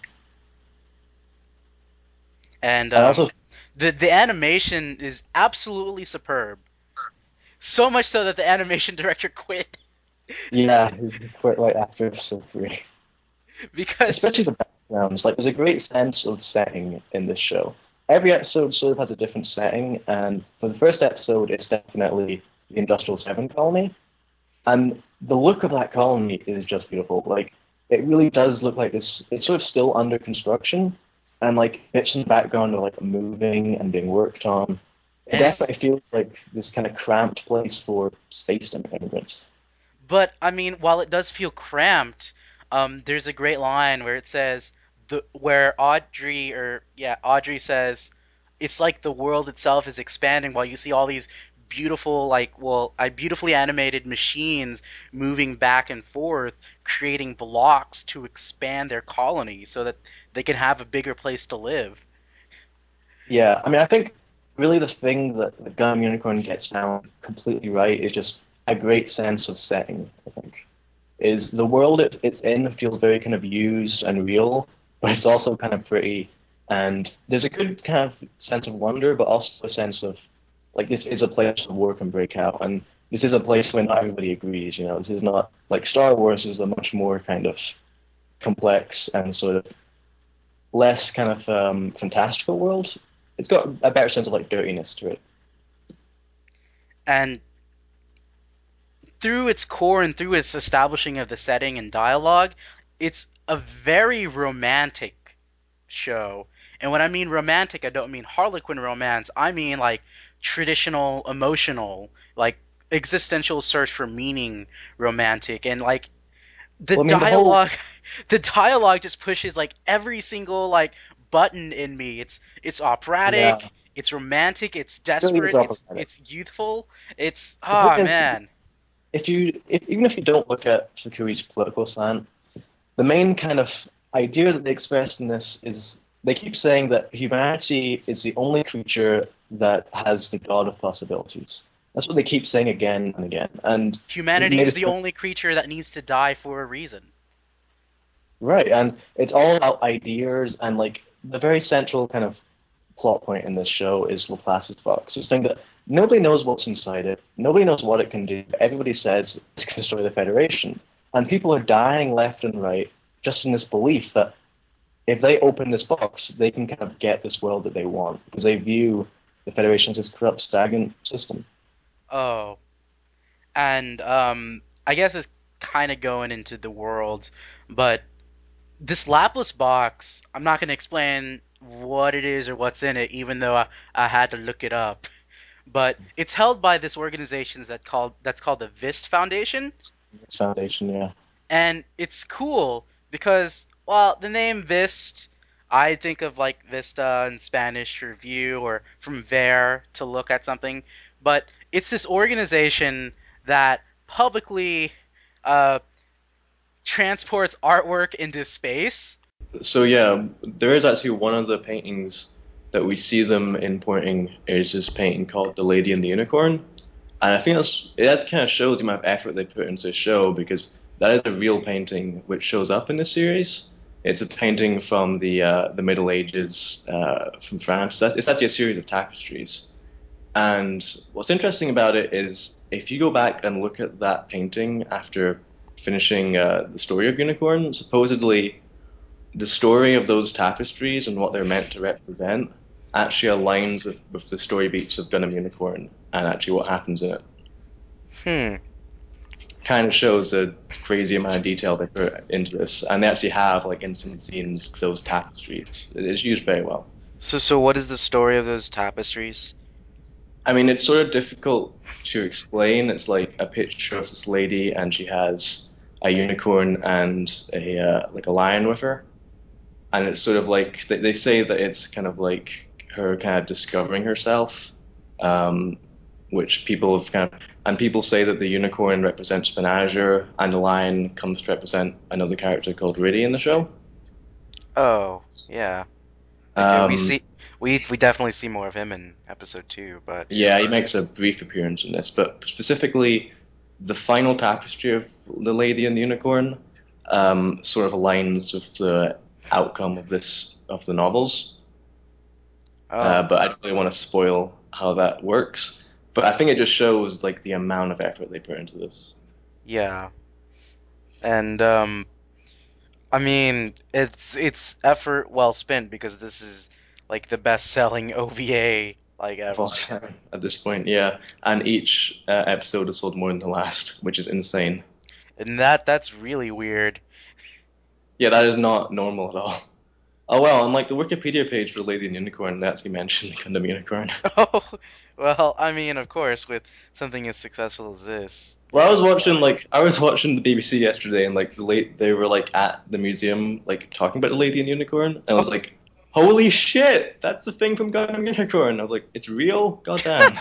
And I also the animation is absolutely superb. So much so that the animation director quit yeah, quite right after episode 3. because Especially the backgrounds. Like, there's a great sense of setting in this show. Every episode sort of has a different setting, and for the first episode, it's definitely the Industrial 7 colony. And the look of that colony is just beautiful. Like, it really does look like this. It's sort of still under construction, and like bits in the background are like moving and being worked on. It and it's definitely feels like this kind of cramped place for space immigrants. but I mean, while it does feel cramped, there's a great line where it says where Audrey says it's like the world itself is expanding while you see all these beautiful beautifully animated machines moving back and forth, creating blocks to expand their colony so that they can have a bigger place to live. Yeah, I mean, I think really the thing that the Gundam Unicorn gets down completely right is just a great sense of setting, I think. Is the world it's in feels very kind of used and real, but it's also kind of pretty, and there's a good kind of sense of wonder, but also a sense of like this is a place where war can break out, and this is a place where not everybody agrees. You know, this is not like Star Wars is a much more kind of complex and sort of less kind of fantastical world. It's got a better sense of like dirtiness to it. And through its core and through its establishing of the setting and dialogue, it's a very romantic show. And when I mean romantic, I don't mean Harlequin romance. I mean like traditional emotional, like existential search for meaning romantic. And like the Well, I mean, the whole dialogue the dialogue just pushes like every single like button in me. It's yeah, operatic, it's romantic, it's it really is desperate, operatic. it's youthful. It's The thing ah is, man. even if you don't look at Fukuri's political slant, the main kind of idea that they express in this is they keep saying that humanity is the only creature that has the god of possibilities. That's what they keep saying again and again. And he Humanity made is this the point, only creature that needs to die for a reason. right, and it's all about ideas and like the very central kind of plot point in this show is Laplace's box. This thing that nobody knows what's inside it, nobody knows what it can do. Everybody says it's going to destroy the Federation, and people are dying left and right just in this belief that if they open this box, they can kind of get this world that they want because they view the Federation as this corrupt, stagnant system. Oh, and I guess it's kind of going into the world, but this Laplace box, I'm not going to explain what it is or what's in it, even though I had to look it up. But it's held by this organization that's called the VIST Foundation, This foundation, yeah. and it's cool because well, the name VIST, I think of like Vista in Spanish or view or from ver to look at something, but it's this organization that publicly uh, transports artwork into space. So yeah, there is actually one of the paintings that we see them importing is this painting called "The Lady and the Unicorn," and I think that kind of shows the amount of effort they put into the show because that is a real painting which shows up in the series. It's a painting from the Middle Ages from France. It's actually a series of tapestries. And what's interesting about it is if you go back and look at that painting after finishing the story of Unicorn, supposedly the story of those tapestries and what they're meant to represent actually aligns with the story beats of Gundam Unicorn and actually what happens in it. Hmm. Kind of shows the crazy amount of detail they put into this, and they actually have like in some scenes those tapestries. It is used very well. So what is the story of those tapestries? I mean, it's sort of difficult to explain. It's like a picture of this lady, and she has a unicorn and a like a lion with her, and it's sort of like they say that it's kind of like her kind of discovering herself, um, which people have kind of, and people say that the unicorn represents Spinazer, and the lion comes to represent another character called Riddy in the show. Oh, yeah. Okay, Um, We definitely see more of him in episode 2, but Yeah, he makes a brief appearance in this, but specifically the final tapestry of the Lady and the Unicorn sort of aligns with the outcome of the novels. oh But I don't really want to spoil how that works. But I think it just shows like the amount of effort they put into this. yeah, and I mean it's effort well spent because this is like the best-selling OVA like Of all ever. time at this point, yeah. And each episode has sold more than the last, which is insane. And that's really weird. Yeah, that is not normal at all. Oh well, on like the Wikipedia page for Lady and Unicorn, they actually mentioned the Gundam Unicorn. Oh, well, I mean, of course, with something as successful as this. Well, I was watching the BBC yesterday, and like they were like at the museum, like talking about the Lady and Unicorn, and I was like, "Holy shit, that's the thing from Gundam Unicorn!" I was like, "It's real, goddamn."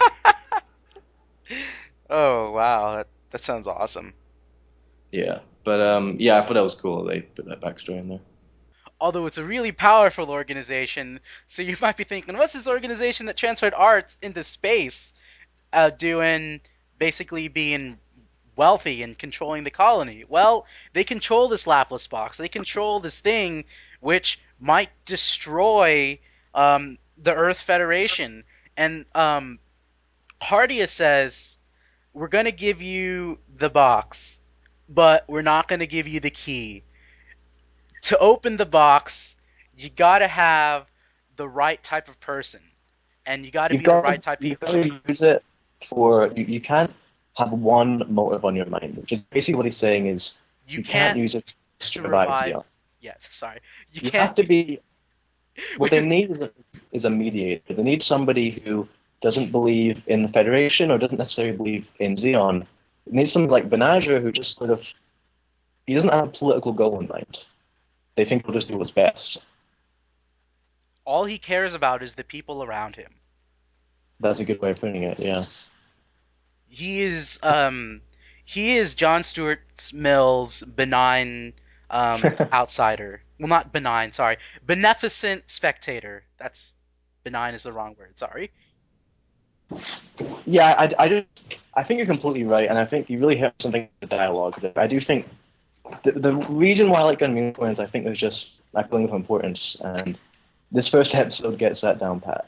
Oh, wow, that sounds awesome. Yeah, but yeah, I thought that was cool. They put that backstory in there. Although it's a really powerful organization, so you might be thinking, what's this organization that transferred arts into space, doing basically being wealthy and controlling the colony? Well, they control this Laplace box. They control this thing which might destroy the Earth Federation. And Hardia says, we're going to give you the box, but we're not going to give you the key. To open the box, you got to have the right type of person, and you got to be the right type of You've people. got to use it for you can't have one motive on your mind, which is basically what he's saying is You you can't can't use it to to revive revive. Zeon. Yes, sorry. You You can't. have to be what they we- need is a mediator. They need somebody who doesn't believe in the Federation or doesn't necessarily believe in Xeon. They need somebody like Benager who just sort of he doesn't have a political goal in mind. They think he'll just do what's best. All he cares about is the people around him. That's a good way of putting it, yeah. He is John Stuart Mill's benign outsider. Well, not benign, sorry. Beneficent spectator. That's benign is the wrong word, sorry. Yeah, I think you're completely right, and I think you really hit something in the dialogue. I do think the reason why I like Gun Unicorn is I think there's just a feeling of importance, and this first episode gets that down pat.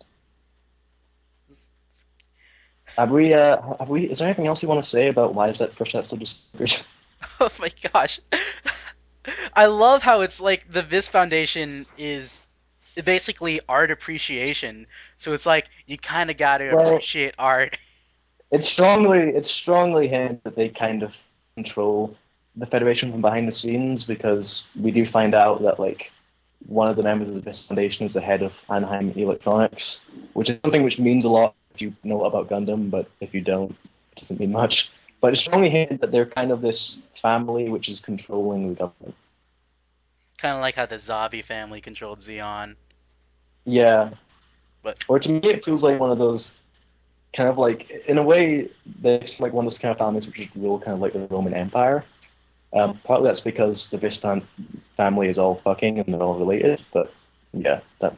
Have we? Is there anything else you want to say about why is that first episode just good? Oh my gosh. I love how it's like the Viz Foundation is basically art appreciation. So it's like you kind of got to Well, appreciate art. it's strongly hinted that they kind of control the Federation from behind the scenes because we do find out that like one of the members of the Viz Foundation is the head of Anaheim Electronics, which is something which means a lot if you know about Gundam, but if you don't, it doesn't mean much. But it's strongly hinted that they're kind of this family which is controlling the government. Kind of like how the Zabi family controlled Xeon. Yeah. But Or to me, it feels like one of those kind of like, in a way, it's like one of those kind of families which just rule kind of like the Roman Empire. Partly that's because the Vispan family is all fucking and they're all related, but yeah, that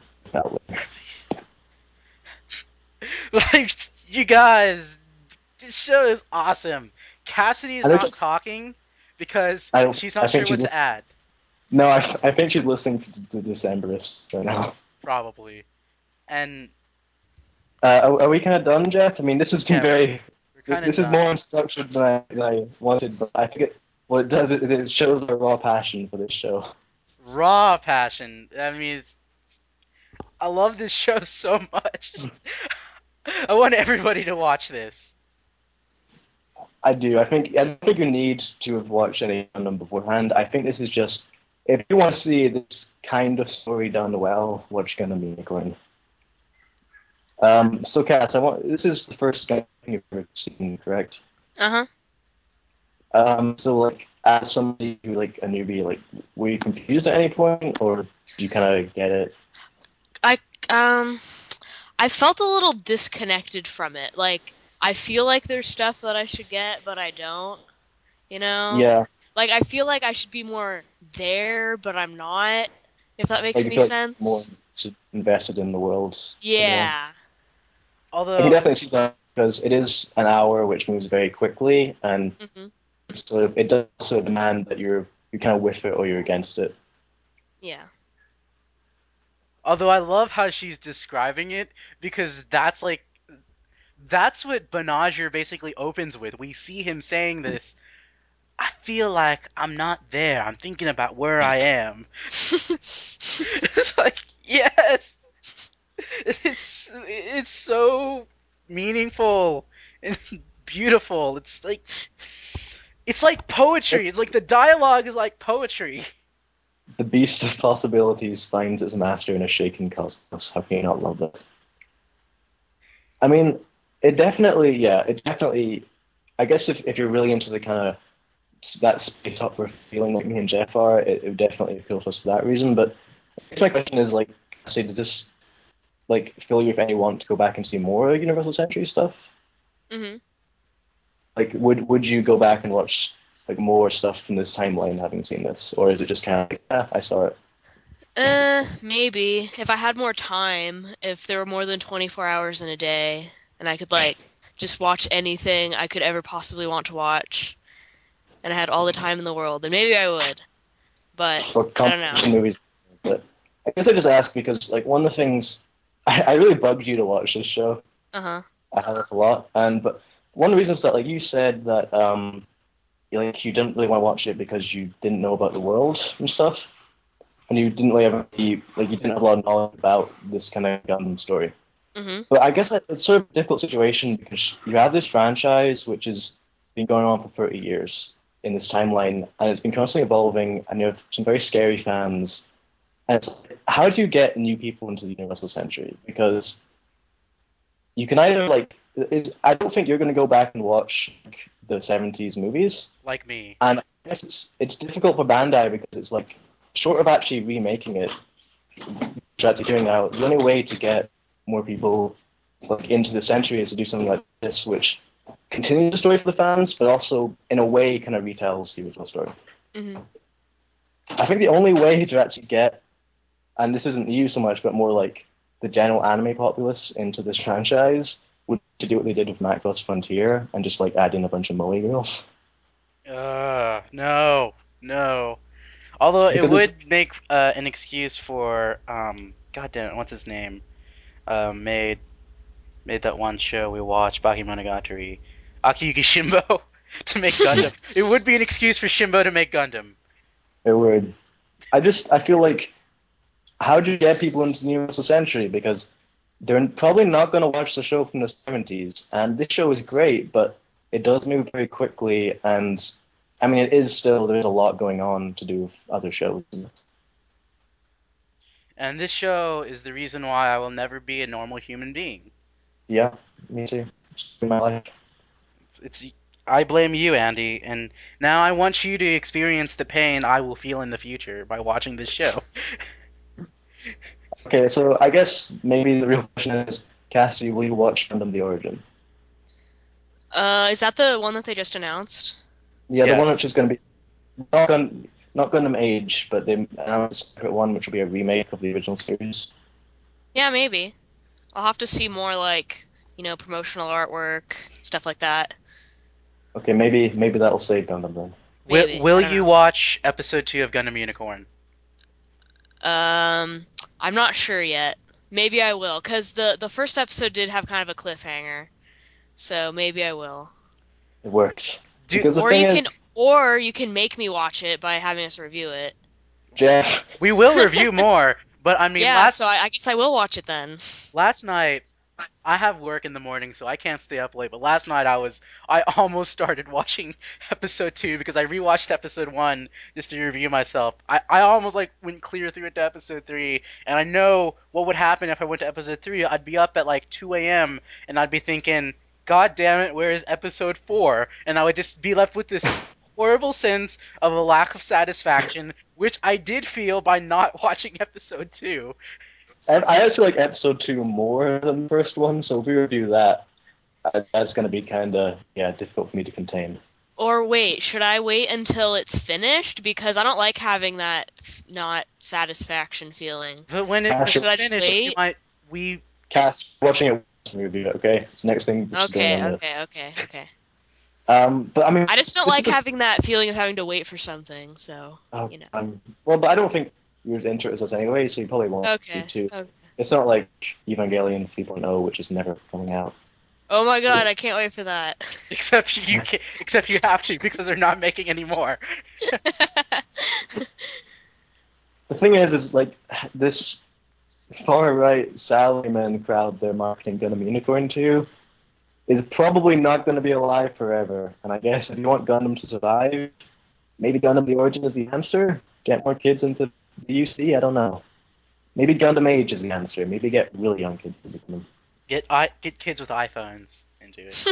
like, you guys, this show is awesome. Cassidy is I don't not just- talking because I she's I not think sure what she's to add. No, I think she's listening to Decemberists right now. Probably. And Are we kind of done, Jeff? I mean, this has been yeah, very. we're kind of This is done. more unstructured than I wanted, but I think what it does it shows our raw passion for this show. Raw passion. I mean, I love this show so much. I want everybody to watch this. I do. I don't think you need to have watched any of them beforehand. I think this is just if you want to see this kind of story done well, watch Gundam Unicorn. So Cass, this is the first Gundam you've ever seen, correct? Uh-huh. So like as somebody who like a newbie, like were you confused at any point, or do you kind of get it? I felt a little disconnected from it. Like, I feel like there's stuff that I should get, but I don't. You know? Yeah, Like, I feel like I should be more there, but I'm not. If that makes like any you feel like more sense. invested in the world. Yeah. I can Although, definitely see that because it is an hour which moves very quickly, and Hmm. it does sort of demand that you're kind of with it or you're against it. Yeah. I love how she's describing it because that's what Banagher basically opens with. We see him saying this. I feel like I'm not there. I'm thinking about where I am. It's like, yes, it's so meaningful and beautiful. It's like poetry. It's like the dialogue is like poetry. The beast of possibilities finds its master in a shaken cosmos. How can you not love that? I mean, it definitely. I guess if you're really into the kind of that space opera feeling like me and Jeff are, it would definitely appeal to us for that reason. But I guess my question is like, say, does this like fill you with any want to go back and see more Universal Century stuff? Hmm. Like, would you go back and watch like more stuff from this timeline having seen this, or is it just kind of like, I saw it? Maybe if I had more time, if there were more than 24 hours in a day, and I could like just watch anything I could ever possibly want to watch, and I had all the time in the world, then maybe I would. But For I don't know. competition movies. But I guess I just ask because like one of the things I really bugged you to watch this show. Uh-huh. I have a lot, and but one of the reasons that like you said that you didn't really want to watch it because you didn't know about the world and stuff, and you didn't really ever you didn't have a lot of knowledge about this kind of Gundam story. Hmm. But I guess it's sort of a difficult situation because you have this franchise which has been going on for 30 years in this timeline, and it's been constantly evolving, and you have some very scary fans. And it's how do you get new people into the Universal Century? Because you can either I don't think you're going to go back and watch the 70s movies, Like me. and I guess it's difficult for Bandai because it's like short of actually remaking it, which you're actually doing now, the only way to get more people like into the century is to do something like this, which continues the story for the fans, but also in a way kind of retells the original story. Hmm. I think the only way to actually get, and this isn't you so much, but more like the general anime populace into this franchise, would be to do what they did with Macross Frontier and just like add in a bunch of moe girls. No, no. Although it Because it's would make an excuse for God damn it, what's his name? Made that one show we watched, Bakemonogatari, Akiyuki Shimbo, to make Gundam. It would be an excuse for Shimbo to make Gundam. it would. I feel like how do you get people into the Universal Century? Because they're probably not going to watch the show from the 70s, and this show is great, but it does move very quickly, and I mean, there's a lot going on to do with other shows. And this show is the reason why I will never be a normal human being. Yeah, me too. It's in my life. It's I blame you, Andy, and now I want you to experience the pain I will feel in the future by watching this show. Okay, so I guess maybe the real question is, Cassie, will you watch Gundam The Origin? Is that the one that they just announced? Yeah, the one Yes. which is going to be not Gundam Age, but they announced a separate one which will be a remake of the original series. Yeah, maybe. I'll have to see more like, promotional artwork, stuff like that. Okay, maybe that'll save Gundam then. Maybe. Will I don't you know. watch episode 2 of Gundam Unicorn? I'm not sure yet. Maybe I will, because the first episode did have kind of a cliffhanger. So maybe I will. It works. Do Because the thing is, Or you can make me watch it by having us review it. Jeff, we will review more, but I mean Yeah, so I guess I will watch it then. last night I have work in the morning, so I can't stay up late. But last night I almost started watching episode 2 because I rewatched episode 1 just to review myself. I almost like went clear through into episode 3, and I know what would happen if I went to episode 3. I'd be up at like 2 a.m. and I'd be thinking, God damn it, where is episode 4? And I would just be left with this horrible sense of a lack of satisfaction, which I did feel by not watching episode 2. I actually like episode 2 more than the first one, so if we review that, that's going to be kind of difficult for me to contain. Or wait, should I wait until it's finished? Because I don't like having that not satisfaction feeling. But when So it's should I just finished, wait? we Cass, watching it was movie, okay? It's the next thing which is going on there. Okay. But I mean, I just don't this like is a- having that feeling of having to wait for something, so, you know. well, but I don't think you're as into it as us anyway, so you probably won't Okay. be too. Okay. It's not like Evangelion 3.0, which is never coming out. Oh my god, I can't wait for that. except you have to because they're not making any more. The thing is like this far right salaryman crowd they're marketing Gundam Unicorn to is probably not going to be alive forever. And I guess if you want Gundam to survive, maybe Gundam the Origin is the answer. Get more kids into the UC. I don't know. Maybe Gundam Age is the answer. Maybe get really young kids to Gundam. Get kids with iPhones into it.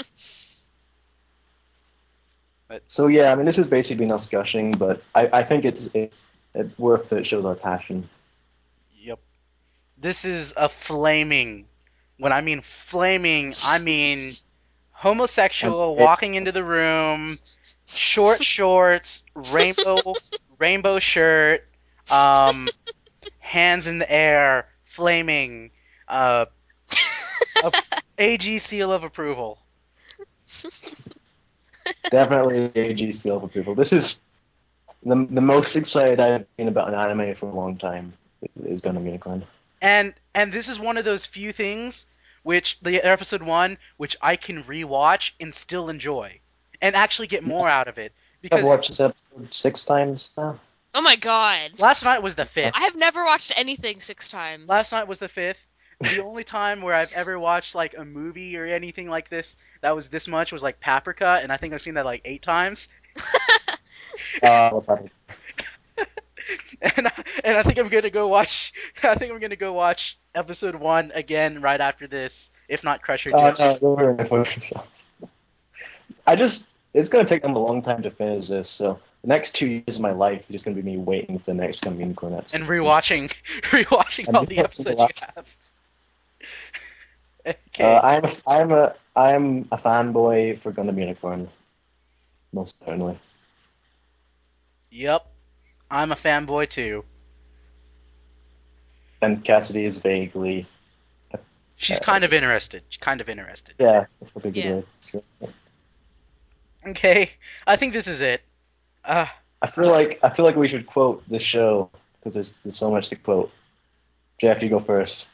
So yeah, I mean, this has basically been us gushing, but I think it's worth that it shows our passion. Yep. This is a flaming. When I mean flaming, I mean homosexual walking into the room, short shorts, rainbow shirt, hands in the air, flaming, AG seal of approval. Definitely AG seal of approval. This is the most excited I've been about an anime for a long time. Is Gundam Unicorn. And this is one of those few things which the episode 1 which I can rewatch and still enjoy and actually get more out of it because I've watched this episode 6 times now. Oh my god. Last night was the 5th. I have never watched anything 6 times. Last night was the 5th. The only time where I've ever watched like a movie or anything like this that was this much was like Paprika, and I think I've seen that like 8 times. And I think I'm gonna go watch. I think I'm gonna go watch episode 1 again right after this, if not Crusher Gym. It's gonna take them a long time to finish this. So the next 2 years of my life is just gonna be me waiting for the next Gundam Unicorn episode. And rewatching all the episodes you have. Okay. I'm a fanboy for Gundam Unicorn, most certainly. Yep, I'm a fanboy too. And Cassidy is vaguely. She's kind of interested. Yeah, that's a big idea. Okay, I think this is it. I feel like we should quote the show because there's so much to quote. Jeff, you go first.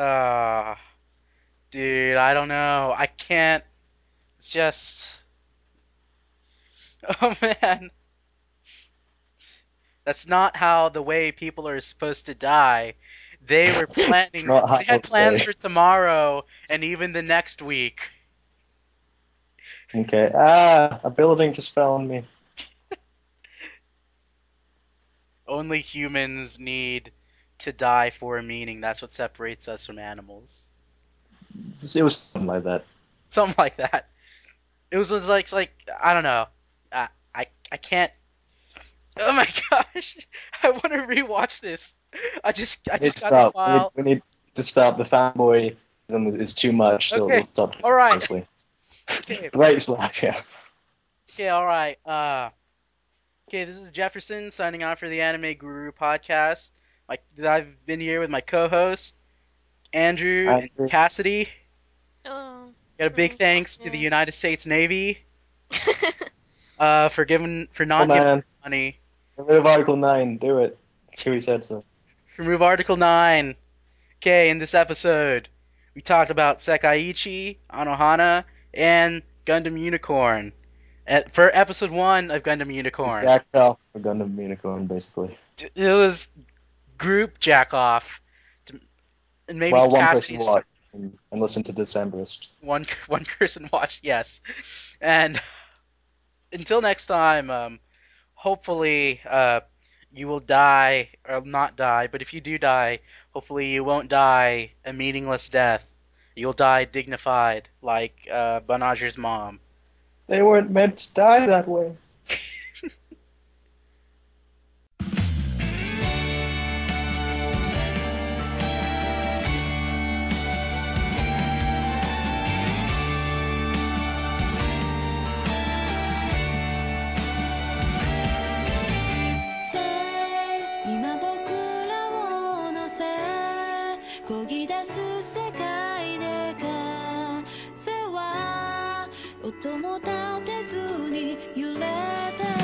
Dude, I don't know. I can't. It's just. Oh man. That's not how the way people are supposed to die. They were planning. They had plans for tomorrow and even the next week. Okay. A building just fell on me. Only humans need to die for a meaning. That's what separates us from animals. It was something like that. Something like that. It was like I don't know. I can't. Oh my gosh! I want to rewatch this. I just got the file. We need to stop. The fanboy is too much, so we'll stop. All right. Okay. Right, Slash. Yeah. Okay. All right. Okay. This is Jefferson signing off for the Anime Guru podcast. I've been here with my co-host Andrew and Cassidy. Hello. Got a big thanks to the United States Navy for not giving money. Remove Article 9. Do it. Chewie said so. Remove Article 9. Okay, in this episode, we talked about Sekaiichi, Anohana, and Gundam Unicorn. For episode 1 of Gundam Unicorn. Jacked off for Gundam Unicorn, basically. It was group jack off. And maybe one person watched and listened to Decemberist. One person watched, yes. And until next time, hopefully you will die, or not die, but if you do die, hopefully you won't die a meaningless death. You'll die dignified, like Banagher's mom. They weren't meant to die that way. 音も立てずに揺れて